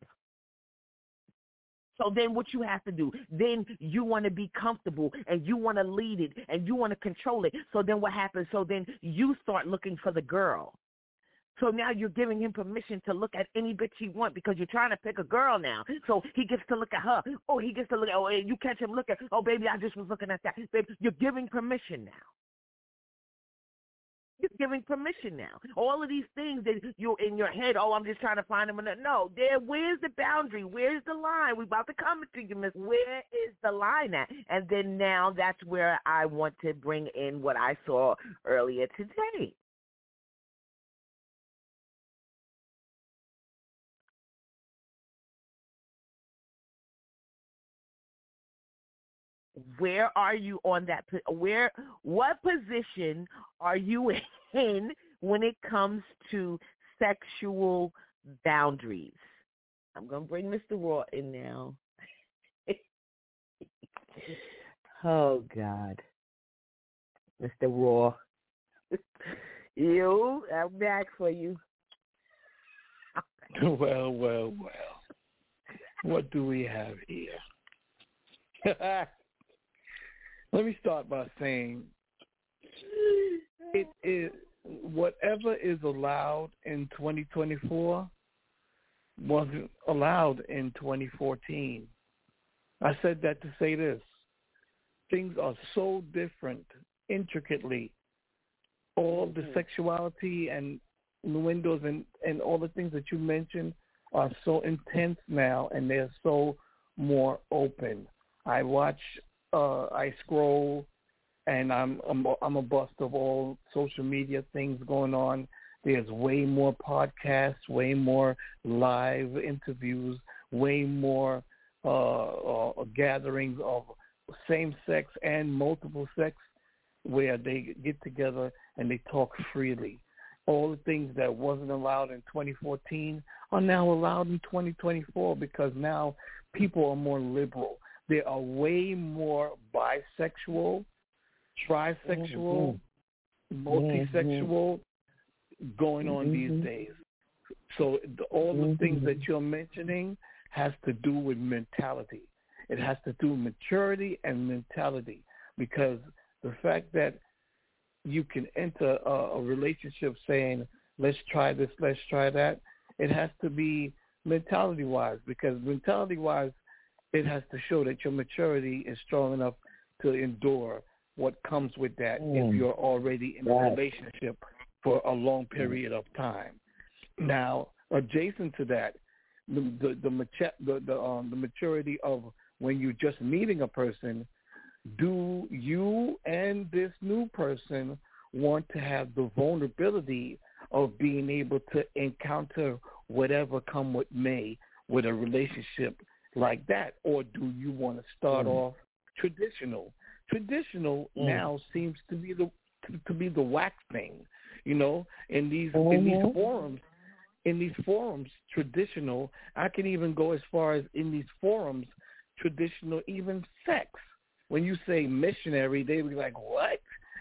So then what you have to do, then you want to be comfortable and you want to lead it and you want to control it. So then what happens? So then you start looking for the girl. So now you're giving him permission to look at any bitch he wants because you're trying to pick a girl now. So he gets to look at her. Oh, he gets to look at, oh, you catch him looking. Oh, baby, I just was looking at that. Baby, you're giving permission now. You're giving permission now. All of these things that you're in your head, oh, I'm just trying to find him. No, there. Where's the boundary? Where's the line? We're about to come to you, miss. Where is the line at? And then now that's where I want to bring in what I saw earlier today. Where are you on that? Where, what position are you in when it comes to sexual boundaries? I'm going to bring Mister Raw in now. Oh, God. Mister Raw. You, I'm back for you. Well, well, well. What do we have here? Let me start by saying it is whatever is allowed in twenty twenty-four wasn't allowed in twenty fourteen. I said that to say this. Things are so different intricately. All the sexuality and windows and, and all the things that you mentioned are so intense now, and they're so more open. I watch Uh, I scroll, and I'm, I'm I'm a bust of all social media things going on. There's way more podcasts, way more live interviews, way more uh, uh, gatherings of same-sex and multiple sex where they get together and they talk freely. All the things that wasn't allowed in twenty fourteen are now allowed in twenty twenty-four because now people are more liberal. There are way more bisexual, trisexual, mm-hmm. multisexual mm-hmm. going on mm-hmm. these days. So the, all the mm-hmm. things that you're mentioning has to do with mentality. It has to do with maturity and mentality because the fact that you can enter a, a relationship saying, let's try this, let's try that, it has to be mentality-wise because mentality-wise, it has to show that your maturity is strong enough to endure what comes with that mm. if you're already in a relationship for a long period of time. Now, adjacent to that, the the the, mature, the, the, um, the maturity of when you're just meeting a person, do you and this new person want to have the vulnerability of being able to encounter whatever come with may with a relationship like that, or do you want to start mm. off traditional? Traditional mm. now seems to be the to, to be the whack thing, you know. In these mm-hmm. in these forums, in these forums, traditional. I can even go as far as in these forums, traditional, even sex. When you say missionary, they be like, what?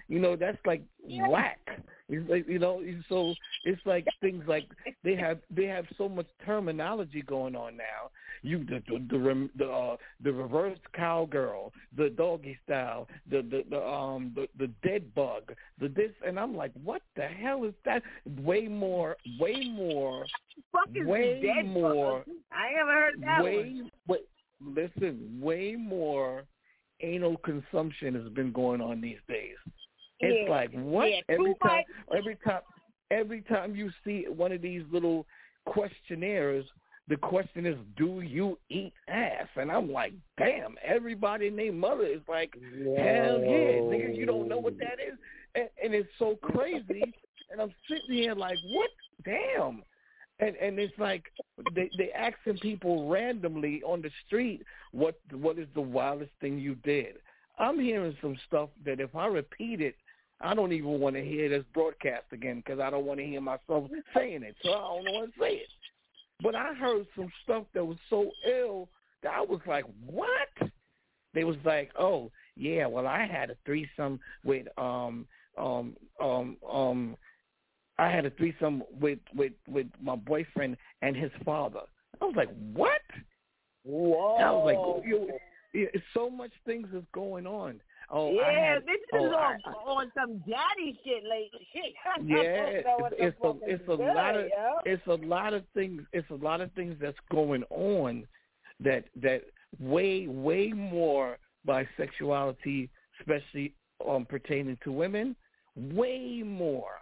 You know, that's like Yeah. whack. It's like, you know, so it's like things like they have they have so much terminology going on now. You the the the, the, uh, the reverse cowgirl, the doggy style, the the, the um the, the dead bug, the this, and I'm like, what the hell is that? Way more, way more, Fuck is way the dead more. bug? I never heard that way, one. way, listen, way more anal consumption has been going on these days. It's Yeah. like what Yeah, every too time, much. every time, every time you see one of these little questionnaires, the question is, "Do you eat ass?" And I'm like, damn, everybody and their mother is like, hell yeah, nigga, you don't know what that is, and, and it's so crazy. And I'm sitting here like, what? Damn. And and it's like they they asking people randomly on the street what what is the wildest thing you did. I'm hearing some stuff that if I repeat it, I don't even want to hear this broadcast again because I don't want to hear myself saying it, so I don't want to say it. But I heard some stuff that was so ill that I was like, what? They was like, oh yeah, well I had a threesome with um um um um. I had a threesome with, with, with my boyfriend and his father. I was like, what? Whoa. I was like, you, you, so much things is going on. Oh, yeah, I had, this is oh, on, I, on some daddy shit lately. yeah, it's, it's a it's a good, lot of yo. it's a lot of things. It's a lot of things that's going on that that way way more bisexuality, especially um, pertaining to women, way more.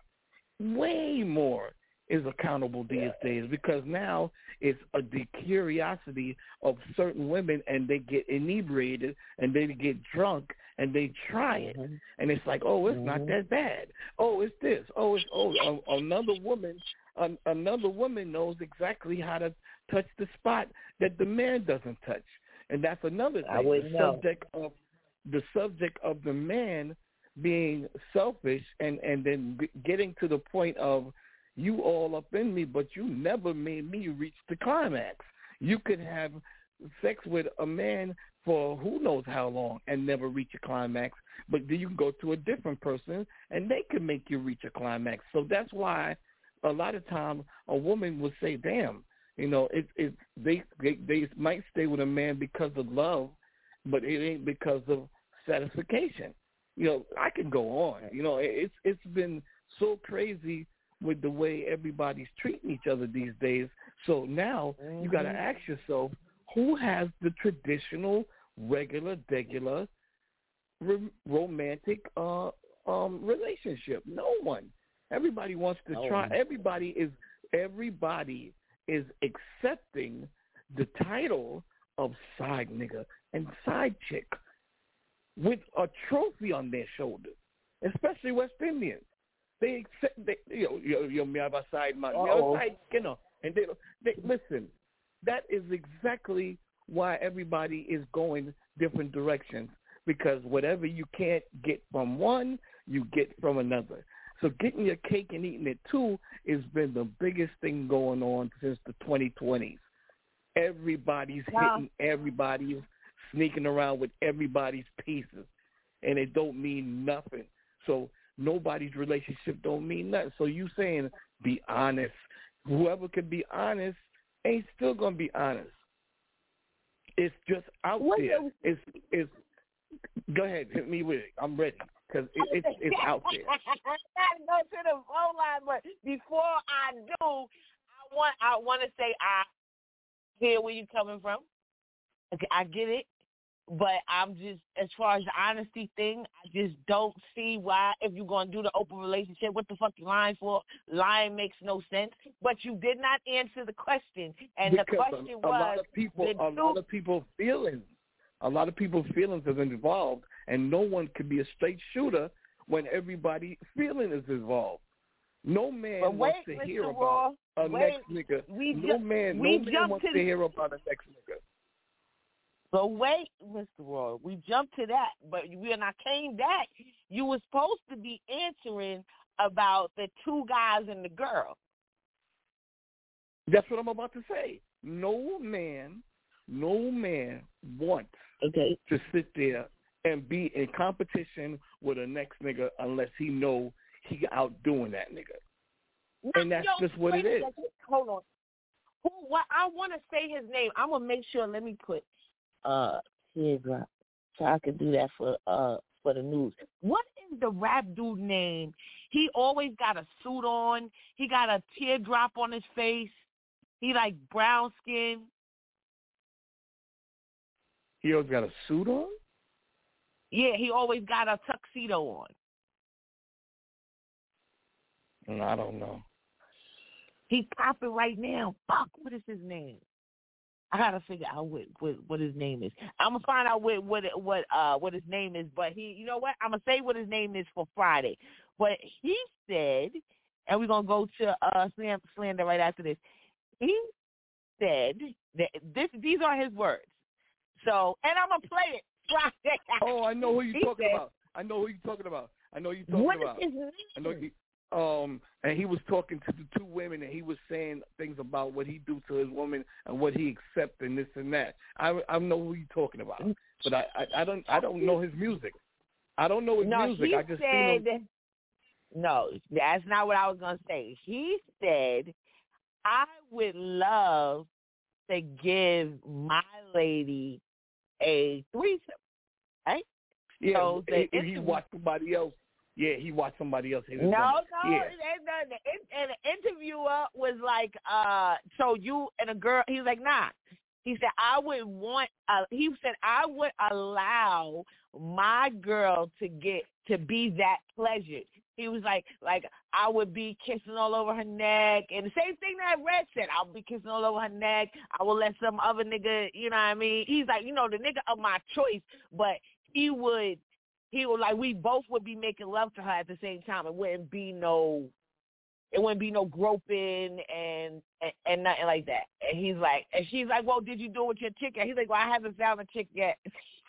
Way more is accountable these days because now it's a, the curiosity of certain women and they get inebriated and they get drunk and they try it. Mm-hmm. And it's like, oh, it's mm-hmm. not that bad. Oh, it's this. Oh, it's oh, a, another woman. An, another woman knows exactly how to touch the spot that the man doesn't touch, and that's another thing. I wouldn't the know. subject of the subject of the man being selfish and, and then getting to the point of you all up in me, but you never made me reach the climax. You could have sex with a man for who knows how long and never reach a climax, but then you can go to a different person and they can make you reach a climax. So that's why a lot of times a woman will say, damn, you know, it, it, they, they, they might stay with a man because of love, but it ain't because of satisfaction. You know, I can go on. You know, it's it's been so crazy with the way everybody's treating each other these days. So now mm-hmm. you got to ask yourself, who has the traditional, regular, degular, r- romantic uh, um, relationship? No one. Everybody wants to no try. one. Everybody is everybody is accepting the title of side nigga and side chick with a trophy on their shoulders, especially West Indians. They accept, they, you know, you, you me have a side man, you have a side, you know, and they, they listen. That is exactly why everybody is going different directions, because whatever you can't get from one, you get from another. So getting your cake and eating it too has been the biggest thing going on since the twenty twenties. Everybody's wow. hitting everybody's sneaking around with everybody's pieces, and it don't mean nothing. So nobody's relationship don't mean nothing. So you saying be honest. Whoever can be honest ain't still gonna be honest. It's just out what there. The- it's it's. Go ahead, hit me with it. I'm ready because it, it's it's out there. I gotta go to the phone line, but before I do, I want I want to say I hear where you're coming from. Okay, I get it. But I'm just, as far as the honesty thing, I just don't see why, if you're going to do the open relationship, what the fuck you lying for? Lying makes no sense. But you did not answer the question. And because the question a, a was, lot of people, a two- lot of people feelings, a lot of people's feelings is involved, and no one can be a straight shooter when everybody feeling is involved. No man but wait, wants to Mister hear Raw, about a wait, next nigga. we No ju- man, we no man jumped wants to to the- hear about a next nigga. But wait, Mister Roy, we jumped to that. But when I came back, you were supposed to be answering about the two guys and the girl. That's what I'm about to say. No man, no man wants okay. to sit there and be in competition with the next nigga unless he know he outdoing that nigga. And that's Yo, just what it is. Hold on. Who? What? I want to say his name. I'm gonna make sure. Let me put uh teardrop so I can do that for uh for the news. What is the rap dude name? He always got a suit on. He got a teardrop on his face. He like brown skin. He always got a suit on? Yeah, he always got a tuxedo on. Mm, I don't know. He's popping right now. Fuck, what is his name? I gotta figure out what what, what his name is. I'm gonna find out what what what uh what his name is. But he, you know what? I'm gonna say what his name is for Friday. But he said, and we're gonna go to uh slander right after this. He said that this these are his words. So, and I'm gonna play it Friday. Oh, I know who you're He talking said, about. I know who you're talking about. I know who you're talking what about. is his name? I know you. Um, and he was talking to the two women, and he was saying things about what he do to his woman and what he accepts and this and that. I I know who you're talking about, but I, I, I don't I don't know his music. I don't know his no, music. he I just said, seen him. no, that's not what I was gonna say. He said, I would love to give my lady a threesome, right? Yeah, So the he, he interview- watched somebody else. Yeah, he watched somebody else hit No, his no, woman. Yeah. and the, the, and the interviewer was like, uh, so you and a girl, he was like, nah. He said, I would want, uh, he said, I would allow my girl to get, to be that pleasured. He was like, like, I would be kissing all over her neck. And the same thing that Red said, I'll be kissing all over her neck. I will let some other nigga, you know what I mean? He's like, you know, the nigga of my choice, but he would, he would, like, we both would be making love to her at the same time. It wouldn't be no, it wouldn't be no groping and, and, and nothing like that. And he's like, and she's like, well, did you do it with your chick yet? He's like, well, I haven't found a chick yet.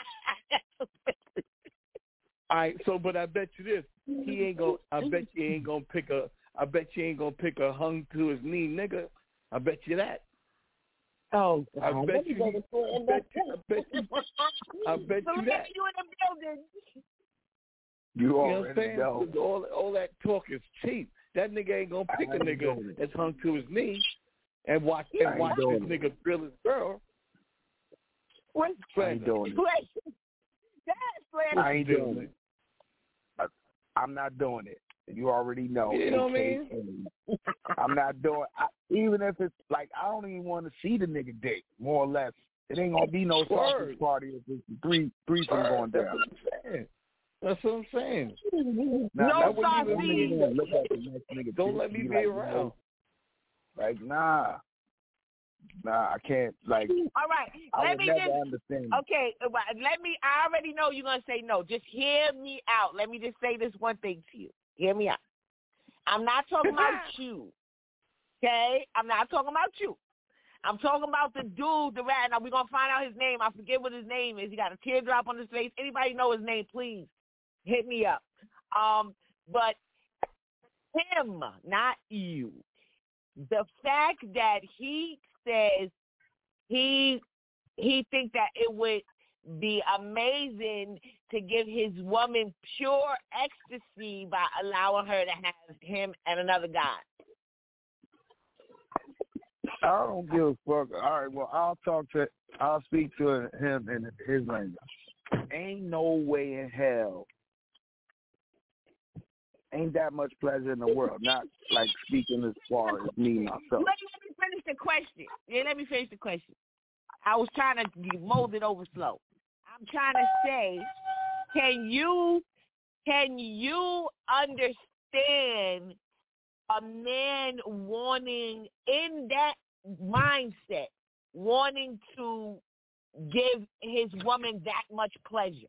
All right, so but I bet you this, he ain't gonna. I bet you ain't gonna pick a. I bet you ain't gonna pick a hung to his knee nigga. I bet you that. Oh, God. I bet you. I bet you. I bet you. I bet So you let that. me you in the building. You You know what I'm already saying? know. All all that talk is cheap. That nigga ain't gonna pick a I ain't nigga doing it. that's hung to his knee and watch I and ain't watch this doing it. nigga drill his girl. What's I ain't doing it. Wait. That's I ain't doing it. I, I'm not doing it. You already know. You know what I mean? A K A. I'm not doing. I, even if it's like I don't even want to see the nigga dick. More or less, it ain't gonna be no sausage Word. party if it's three three from going That's down. what I'm saying. That's what I'm saying. Now, No that wouldn't even sausage. mean that look at the next nigga. Don't dick let me and be like, around. no. Like nah, nah. I can't. Like All right. I Let would me never just understand. okay. uh, Let me. I already know you're gonna say no. Just hear me out. Let me just say this one thing to you. Hear me out. I'm not talking about you. Okay. I'm not talking about you. I'm talking about the dude, the rat. Now we're gonna find out his name. I forget what his name is. He got a teardrop on his face. Anybody know his name? Please hit me up. Um, but him, not you. The fact that he says he he thinks that it would be amazing to give his woman pure ecstasy by allowing her to have him and another guy. I don't give a fuck. All right, well, I'll talk to, I'll speak to him in his language. Ain't no way in hell, ain't that much pleasure in the world. Not like speaking as far as me myself. Let, let me finish the question. Yeah, let me finish the question. I was trying to mold it over slow. I'm trying to say, can you, can you understand a man wanting in that mindset, wanting to give his woman that much pleasure?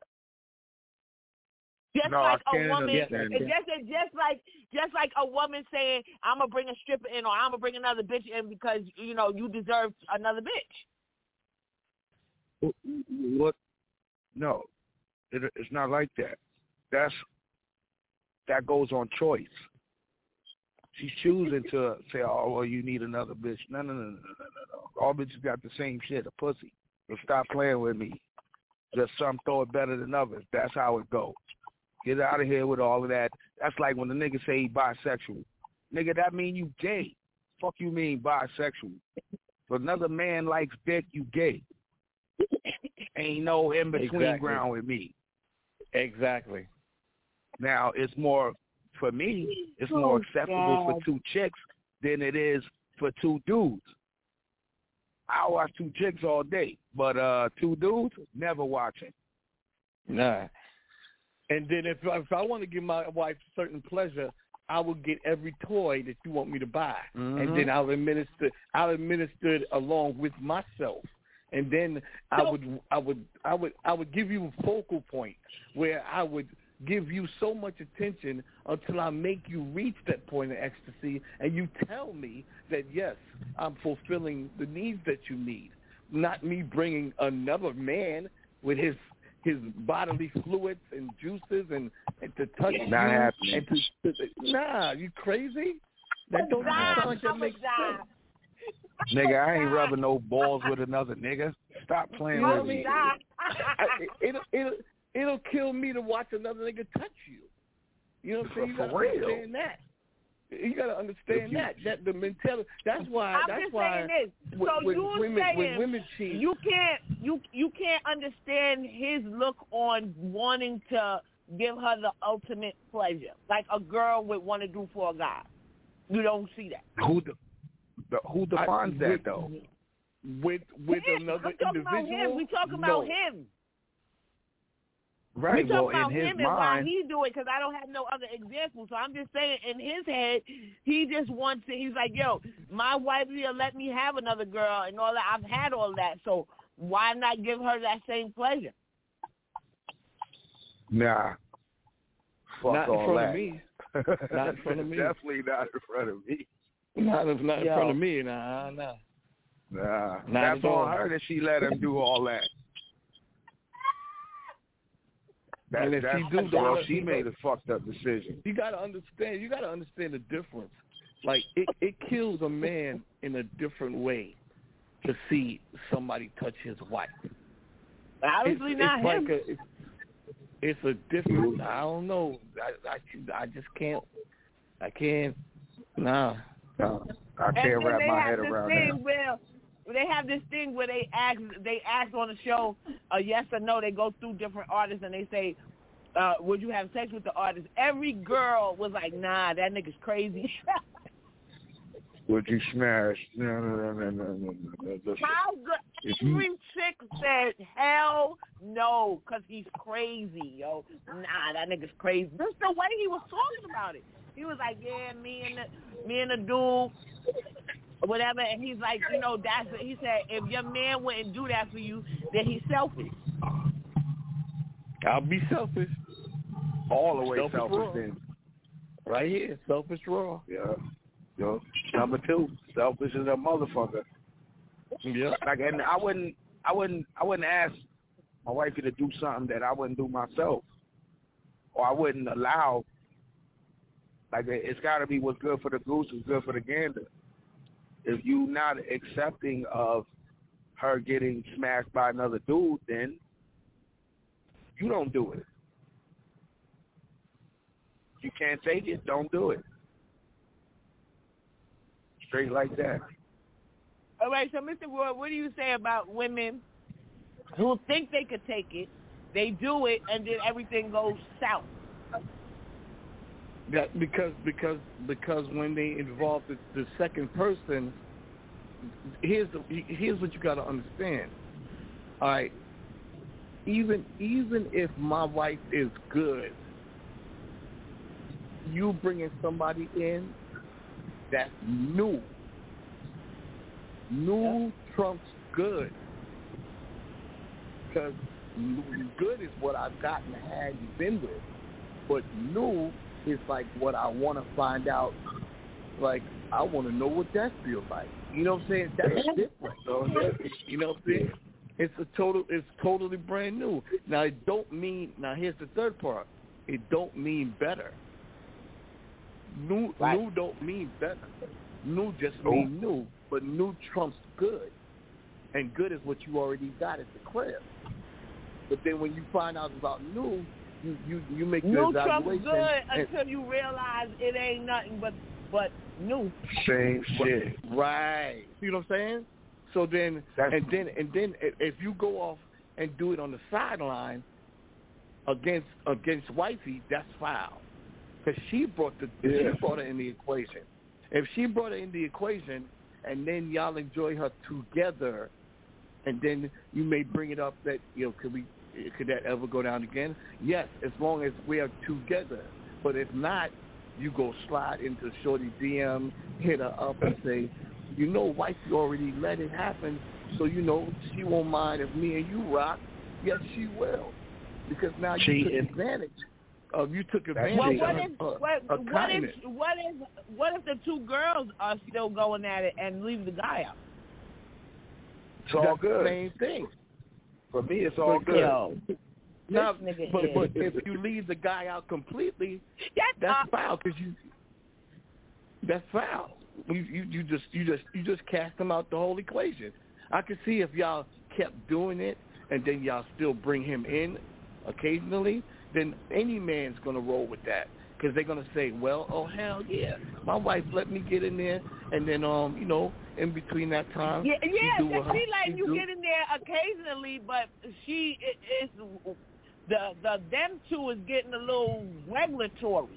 Just No, like I a can't woman, understand it's that. just just like just like a woman saying, "I'm gonna bring a stripper in, or I'm gonna bring another bitch in because you know you deserve another bitch." What? No, it, it's not like that. That's that goes on choice. She's choosing to say, "Oh, well, you need another bitch." No, no, no, no, no, no, no. All bitches got the same shit, a pussy. So stop playing with me. Just some throw it better than others. That's how it goes. Get out of here with all of that. That's like when the nigga say he bisexual. Nigga, that mean you gay. Fuck you mean bisexual. If another man likes dick, you gay. Ain't no in-between Exactly. ground with me. Exactly. Now, it's more, for me, it's more acceptable for two chicks than it is for two dudes. I watch two chicks all day, but uh, two dudes, never watching. Nah. And then if, if I want to give my wife certain pleasure, I will get every toy that you want me to buy, Mm-hmm. and then I'll administer. I'll administer it along with myself, and then I would, I would, I would, I would give you a focal point where I would give you so much attention until I make you reach that point of ecstasy, and you tell me that yes, I'm fulfilling the needs that you need, not me bringing another man with his his bodily fluids and juices and, and to touch Not you happening. and to, to nah, you crazy? That don't even sound like that makes sense. Nigga, I ain't rubbing no balls with another nigga. Stop playing You know with what I me. mean? I, it'll, it'll, it'll kill me to watch another nigga touch you. You know what I'm saying? You For gotta real. understand that. You gotta understand you- that. That the mentality. That's why. I'm that's just why. saying this. When, So when you're women, saying when women cheat, you can't you you can't understand his look on wanting to give her the ultimate pleasure, like a girl would want to do for a guy. You don't see that. Who the, the who defines I- that with- though? with with Him. another I'm talking individual. about him. We talking no. about him. Right. We Well, talking about in his him and why mind, he do it, because I don't have no other examples. So I'm just saying, in his head, he just wants to. He's like, yo, my wife will let me have another girl and all that. I've had all that, so why not give her that same pleasure? nah. Fuck Not in all front that. of me. Not in front of me. Definitely not in front of me. Not, if not in Yo. front of me. Nah, nah. Nah. Not That's at all. on her that she let him do all that. That, And if that's, she do, don't well, let- she made a fucked up decision. You gotta understand. You gotta understand the difference. Like it, it kills a man in a different way to see somebody touch his wife. Obviously it's, not it's him. Like a, it's, it's a different. I don't know. I, I, I just can't. I can't. Nah. No, I And can't then wrap they my have head this around thing that. where they have this thing where they ask they ask on the show a yes or no. They go through different artists and they say, uh, "Would you have sex with the artist?" Every girl was like, "Nah, that nigga's crazy." Would you smash? No, no, no, no, no, no, no. Listen, How good? If you- Every chick said, "Hell no," because he's crazy, yo. Nah, that nigga's crazy. That's the way he was talking about it. He was like, "Yeah, me and the me and the dude." Whatever, and he's like, you know, that's it. He said, if your man wouldn't do that for you, then he's selfish. I'll be selfish. all the way Selfish selfish raw. then. Right here, selfish raw. Yeah. Yo, number two, selfish as a motherfucker. Yeah. Like, and I wouldn't, I wouldn't, I wouldn't ask my wifey to do something that I wouldn't do myself, or I wouldn't allow. Like, it's got to be what's good for the goose is good for the gander. If you not accepting of her getting smashed by another dude, then you don't do it. You can't take it, don't do it. Straight like that. All right, so Mister Roy, what do you say about women who think they could take it, they do it, and then everything goes south? Yeah, because because because when they involve the, the second person, here's the, here's what you got to understand. All right, even even if my wife is good, you bringing somebody in that's new. New trumps good, because good is what I've gotten had you been with, but new is like what I want to find out. Like, I want to know what that feels like. You know what I'm saying? That's different. So, you know what I'm saying? It's a total. It's totally brand new. Now, it don't mean. Now, here's the third part. It don't mean better. New, Right. new don't mean better. New just mean new, but new trumps good, and good is what you already got at the crib. But then when you find out about new, you you, you make the New Trump's evaluation. good and, until you realize it ain't nothing but but new. Same shit. Right. See what I'm saying? So then, That's, and then, and then, if you go off and do it on the sideline against against wifey, that's foul, because she brought the Yeah. she brought her in the equation. If she brought her in the equation, and then y'all enjoy her together, and then you may bring it up that, you know, could we could that ever go down again? Yes, as long as we are together. But if not, you go slide into Shorty D M, hit her up, and say, you know, wifey already let it happen, so, you know, she won't mind if me and you rock. Yes, she will, because now you She took is- advantage of you took advantage Well, of what her, if her, what, her what kindness. if what if what if the two girls are still going at it and leave the guy out? it's all That's good. the same thing. For me, it's all But, good. Yo, Now, this nigga but, is- but if you leave the guy out completely, That's, that's uh, foul, because you that's foul. You, you you just you just you just cast him out the whole equation. I could see if y'all kept doing it and then y'all still bring him in occasionally, then any man's gonna roll with that, because they're gonna say, well, oh hell yeah, my wife let me get in there, and then um you know in between that time, Yeah, she yeah, do that what she her- letting she you do. get in there occasionally, but she i- is the the them two is getting a little regulatory.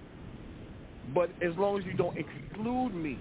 But as long as you don't exclude me,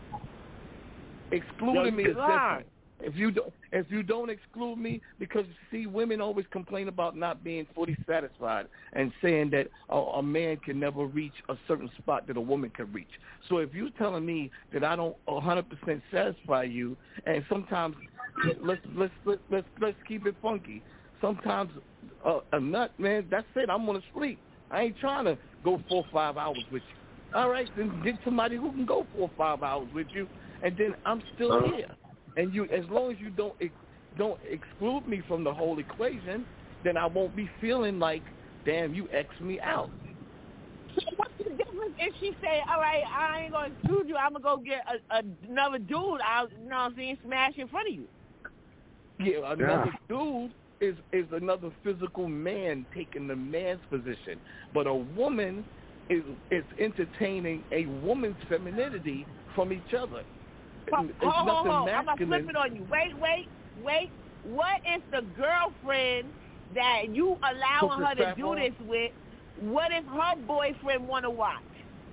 excluding Yo, me is God. different. If you don't, if you don't exclude me, because see, women always complain about not being fully satisfied and saying that a, a man can never reach a certain spot that a woman can reach. So if you're telling me that I don't one hundred percent satisfy you, and sometimes let's let's let's let's, let's keep it funky. Sometimes uh, a nut, man, that's it. I'm gonna sleep. I ain't trying to go four or five hours with you. All right, then get somebody who can go four or five hours with you, and then I'm still Uh-huh. here. And you, as long as you don't ex- don't exclude me from the whole equation, then I won't be feeling like, damn, you X me out. So what's the difference if she say, all right, I ain't gonna exclude you, I'm gonna go get a, a, another dude out, you know what I'm saying, smash in front of you. Yeah, another dude is is another physical man taking the man's position, but a woman is is entertaining a woman's femininity from each other. Hold, It's hold, hold, nothing hold. I'm gonna flip masculine. it on you. Wait, wait, wait. What if the girlfriend that you allowing Put her the to strap do on? this with, what if her boyfriend want to watch?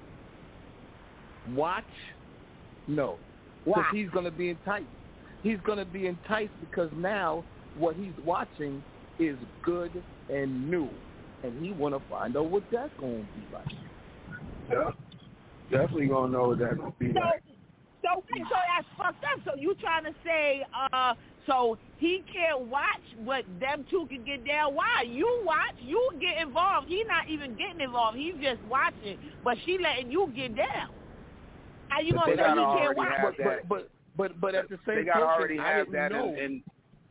Watch? No. Because Watch. he's going to be enticed. He's going to be enticed because now what he's watching is good and new, and he want to find out what that's going to be like. Yeah. Definitely gonna know what that's gonna be So, like. so, so that's fucked up. So you trying to say, uh, so he can't watch, but them two can get down? Why? You watch, you get involved. He's not even getting involved. He's just watching, but she letting you get down. How you But gonna they say he gotta can't already watch? have But, that. but, but, but at the same They gotta token, already I have didn't that know. in, in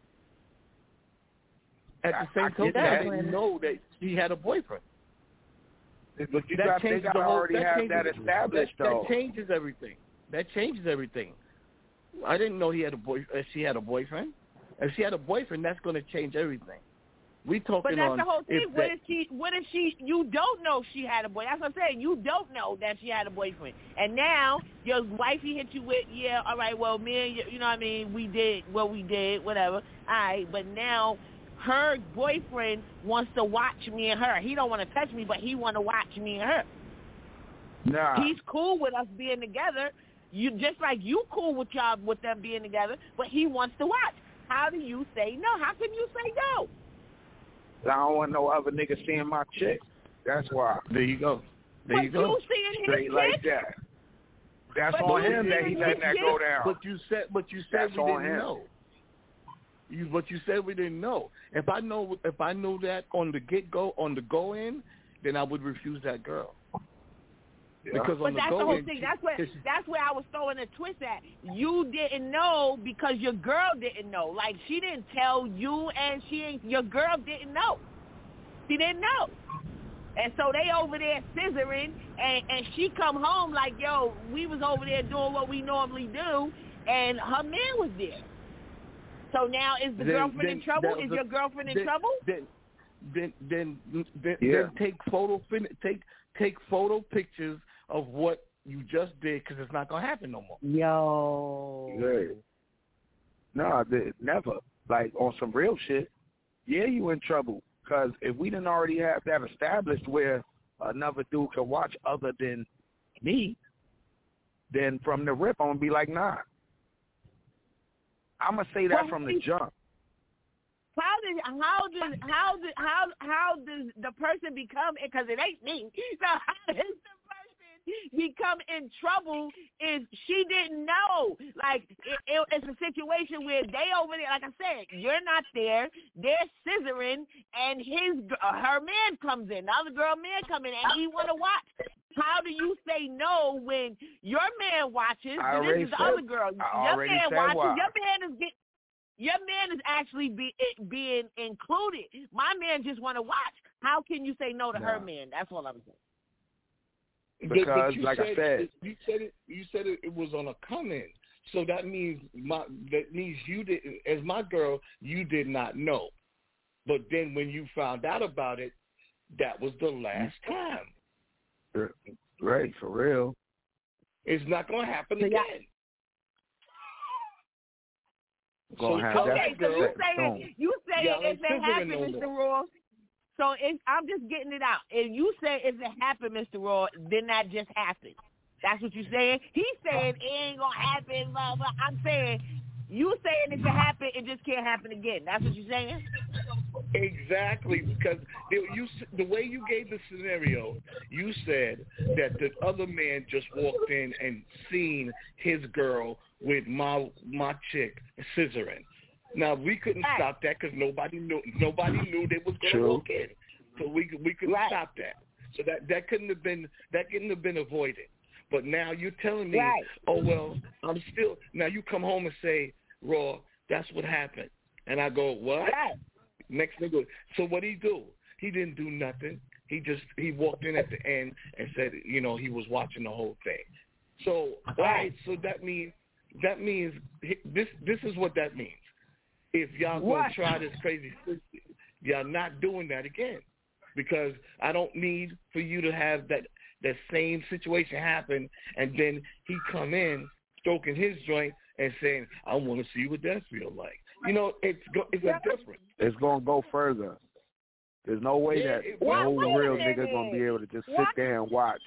At I- the same I get token, I that. didn't know that he had a boyfriend. but you That got they changes gotta the whole. already that have changes, that established that, though. That changes everything. That changes everything. I didn't know he had a boy. Uh, she had a boyfriend. If she had a boyfriend, that's going to change everything. We talking But that's on the whole thing. if What that, if she? What if she? You don't know she had a boy. That's what I'm saying. You don't know that she had a boyfriend, and now your wifey hit you with, yeah, all right, well, me and you, you know what I mean? We did what we did, whatever. All right, but now her boyfriend wants to watch me and her. He don't want to touch me, but he want to watch me and her. Nah. He's cool with us being together. You just like you cool with y'all with them being together, but he wants to watch. How do you say no? How can you say no? I don't want no other nigga seeing my chick. That's why. there you go. There but you go. you seeing his Straight like chick? that. That's But on you him that he didn't letting that get- go down. But you said, but you said That's we on didn't him. know. You, but you said we didn't know. If I know, if I knew that on the get go, on the go in, then I would refuse that girl. Yeah. Because on But the that's go the whole in, thing. she- That's where she- that's where I was throwing a twist at. You didn't know because your girl didn't know. Like she didn't tell you, and she ain't. Your girl didn't know. She didn't know. And so they over there scissoring, and and she come home like, yo, we was over there doing what we normally do, and her man was there. So now is the Then- girlfriend then in trouble? that Is was your a- girlfriend in then- trouble? Then, then, then, then, Yeah. then take photo fin- take take photo pictures of what you just did, because it's not gonna happen no more. Yo. Yeah. No, they, never. Like, on some real shit, yeah, you in trouble. Because if we didn't already have that established where another dude can watch other than me, then from the rip, I'm going to be like, nah. I'm going to say that Well, from the he- jump. How did how does how did how how does the person become? Because it ain't me. So how does the person become in trouble if she didn't know? Like it, it, it's a situation where they over there. Like I said, you're not there. They're scissoring, and his uh, her man comes in. Now the girl man come in, and he want to watch. How do you say no when your man watches? I This already is the said- other girl. I Your already man said watches. why. Your man is get, Your man is actually be, being included. My man just want to watch. How can you say no to her Nah. man? That's all I'm saying. But- but Because, you like I said- you said it. You said it, it was on a come in. So that means my that means you did, as my girl, you did not know. But then when you found out about it, that was the last time. Right, for real. It's not going to happen So yeah. again. Gonna So have tell that Okay, so you set in saying stone. you saying Yeah, if like it scissoring happened, no Mister more. Raw. So if, I'm just getting it out. If you say if it happened, Mister Raw, then that just happened. That's what you're saying. He's saying it ain't gonna happen. Blah blah. I'm saying you saying if it happened, it just can't happen again. That's what you're saying. Exactly, because the, you, the way you gave the scenario, you said that the other man just walked in and seen his girl with my my chick scissoring. Now we couldn't Right. stop that because nobody knew nobody knew they was going to True. walk in, so we we couldn't Right. stop that. So that that couldn't have been that couldn't have been avoided. But now you're telling me, Right. oh well, I'm still. Now you come home and say, Raw, that's what happened, and I go, what? Right. Next nigga. So what he do? He didn't do nothing. He just he walked in at the end and said, you know, he was watching the whole thing. So all right. So that means that means this this is what that means. If y'all gonna What? try this crazy shit, y'all not doing that again, because I don't need for you to have that that same situation happen and then he come in stroking his joint and saying, I want to see what that feel like. You know, it's go, it's a difference. It's gonna go further. There's no way Yeah, that it- no Why- wait a real minute. nigga gonna be able to just Why- sit there and watch.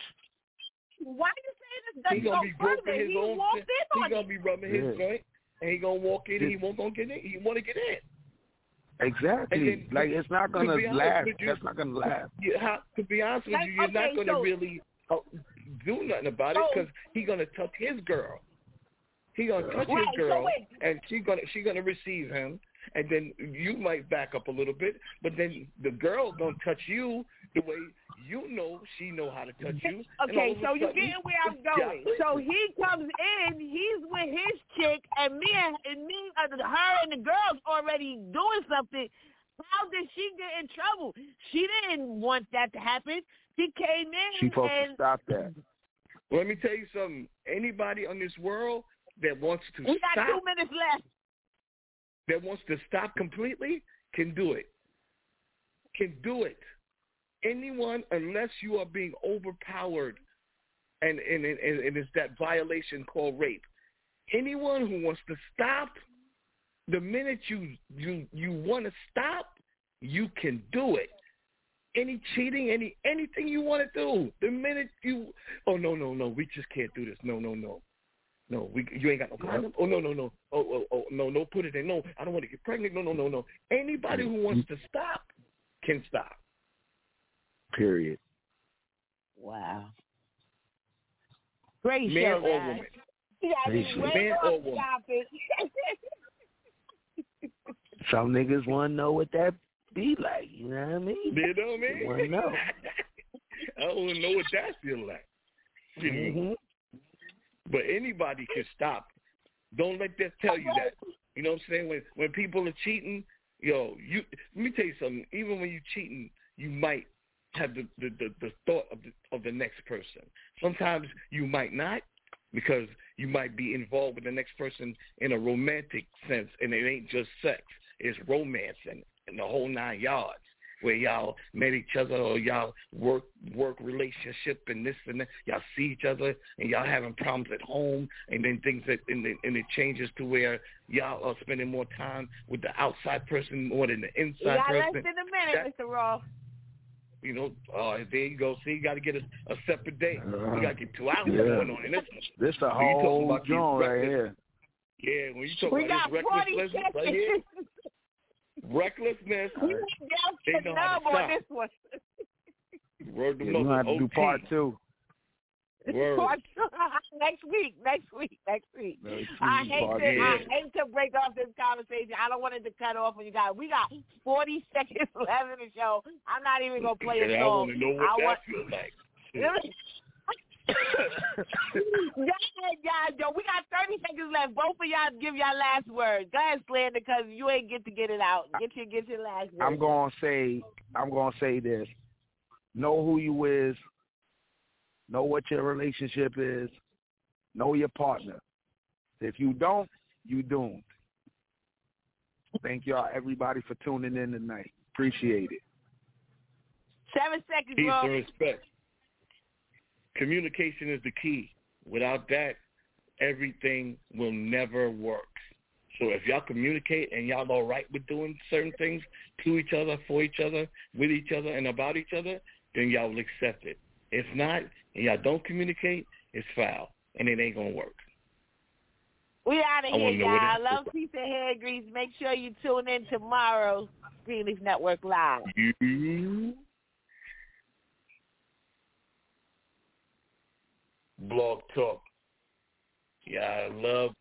Why you saying this He doesn't gonna go be further? groping his He own. walked shit. in He on gonna it. be rubbing his Yeah. joint, and he gonna walk in. This- He won't gonna get in. He want to get in. Exactly. And then- like it's not to gonna be honest last. with you- That's not gonna last. You, how, to be honest with Like, you, you're okay, not gonna so- really uh, do nothing about it So- because he gonna touch his girl. He gonna touch Right, his so girl, wait. and she gonna she gonna receive him, and then you might back up a little bit, but then the girl gonna touch you the way you know she know how to touch you. and all Okay, of a so you're sudden, getting where I'm it's got going. So he comes in, he's with his chick, and me and, and me, uh, her and the girls already doing something. How did she get in trouble? She didn't want that to happen. She came in She's supposed and to stop that. Let me tell you something. Anybody on this world that wants to we got stop, two minutes left. that wants to stop completely, can do it. Can do it. Anyone, unless you are being overpowered, and and, and, and it's that violation called rape. Anyone who wants to stop, the minute you you you want to stop, you can do it. Any cheating, any anything you want to do, the minute you, oh no no no, we just can't do this. No no no, no, we you ain't got no condom. Oh no no no, oh oh oh no no, put it in. No, I don't want to get pregnant. No no no no. Anybody who wants to stop can stop. Period. Wow. Great Man show, or guys. woman. Yeah, I mean, Man way or off woman. topic. Some niggas want to know what that be like. You know what I mean? You know what I mean? They wanna know. I don't want to know what that feels like. Mhm. But anybody can stop. Don't let that tell you that. You know what I'm saying? When when people are cheating, yo, you let me tell you something. Even when you're cheating, you might have the, the, the, the thought of the of the next person. Sometimes you might not, because you might be involved with the next person in a romantic sense, and it ain't just sex. It's romance and, and the whole nine yards, where y'all met each other or y'all work work relationship and this and that. Y'all see each other and y'all having problems at home, and then things that and, it- and it changes to where y'all are spending more time with the outside person more than the You inside got person. less than a minute, That- Mister Ross. You know, uh, there you go. See, you got to get a, a separate day. Uh-huh. You got to get two hours Yeah. going on in this. This a When you talking whole about these joint right reckless- here. Yeah, when you talk We about got this forty recklessness seconds. right here, recklessness, We went down They to know how nub to on stop. this one. word to Yeah, mother, we're going to have to do O T. part two. Word. Part two. next week, next week, next week. Next I week, hate part to, two. I hate to break off this conversation. I don't want it to cut off when you got. We got forty seconds left in the show. I'm not even gonna play And a I song. want to know what I that want. feels like. Yeah, guys, yo, we got thirty seconds left. Both of y'all give y'all last word. Go ahead, Slander, because you ain't get to get it out. Get your get your last word. I'm going to say, I'm going to say this. Know who you is. Know what your relationship is. Know your partner. If you don't, you doomed. Thank y'all, everybody, for tuning in tonight. Appreciate it. Seven seconds, Peace bro. and respect. Communication is the key. Without that, everything will never work. So if y'all communicate and y'all all right with doing certain things to each other, for each other, with each other, and about each other, then y'all will accept it. If not, and y'all don't communicate, it's foul, and it ain't going to work. We out of I here, wanna know what y'all. it- Love, peace, and hair grease. Make sure you tune in tomorrow. Greenleaf Network Live. You Blog Talk. Yeah, I love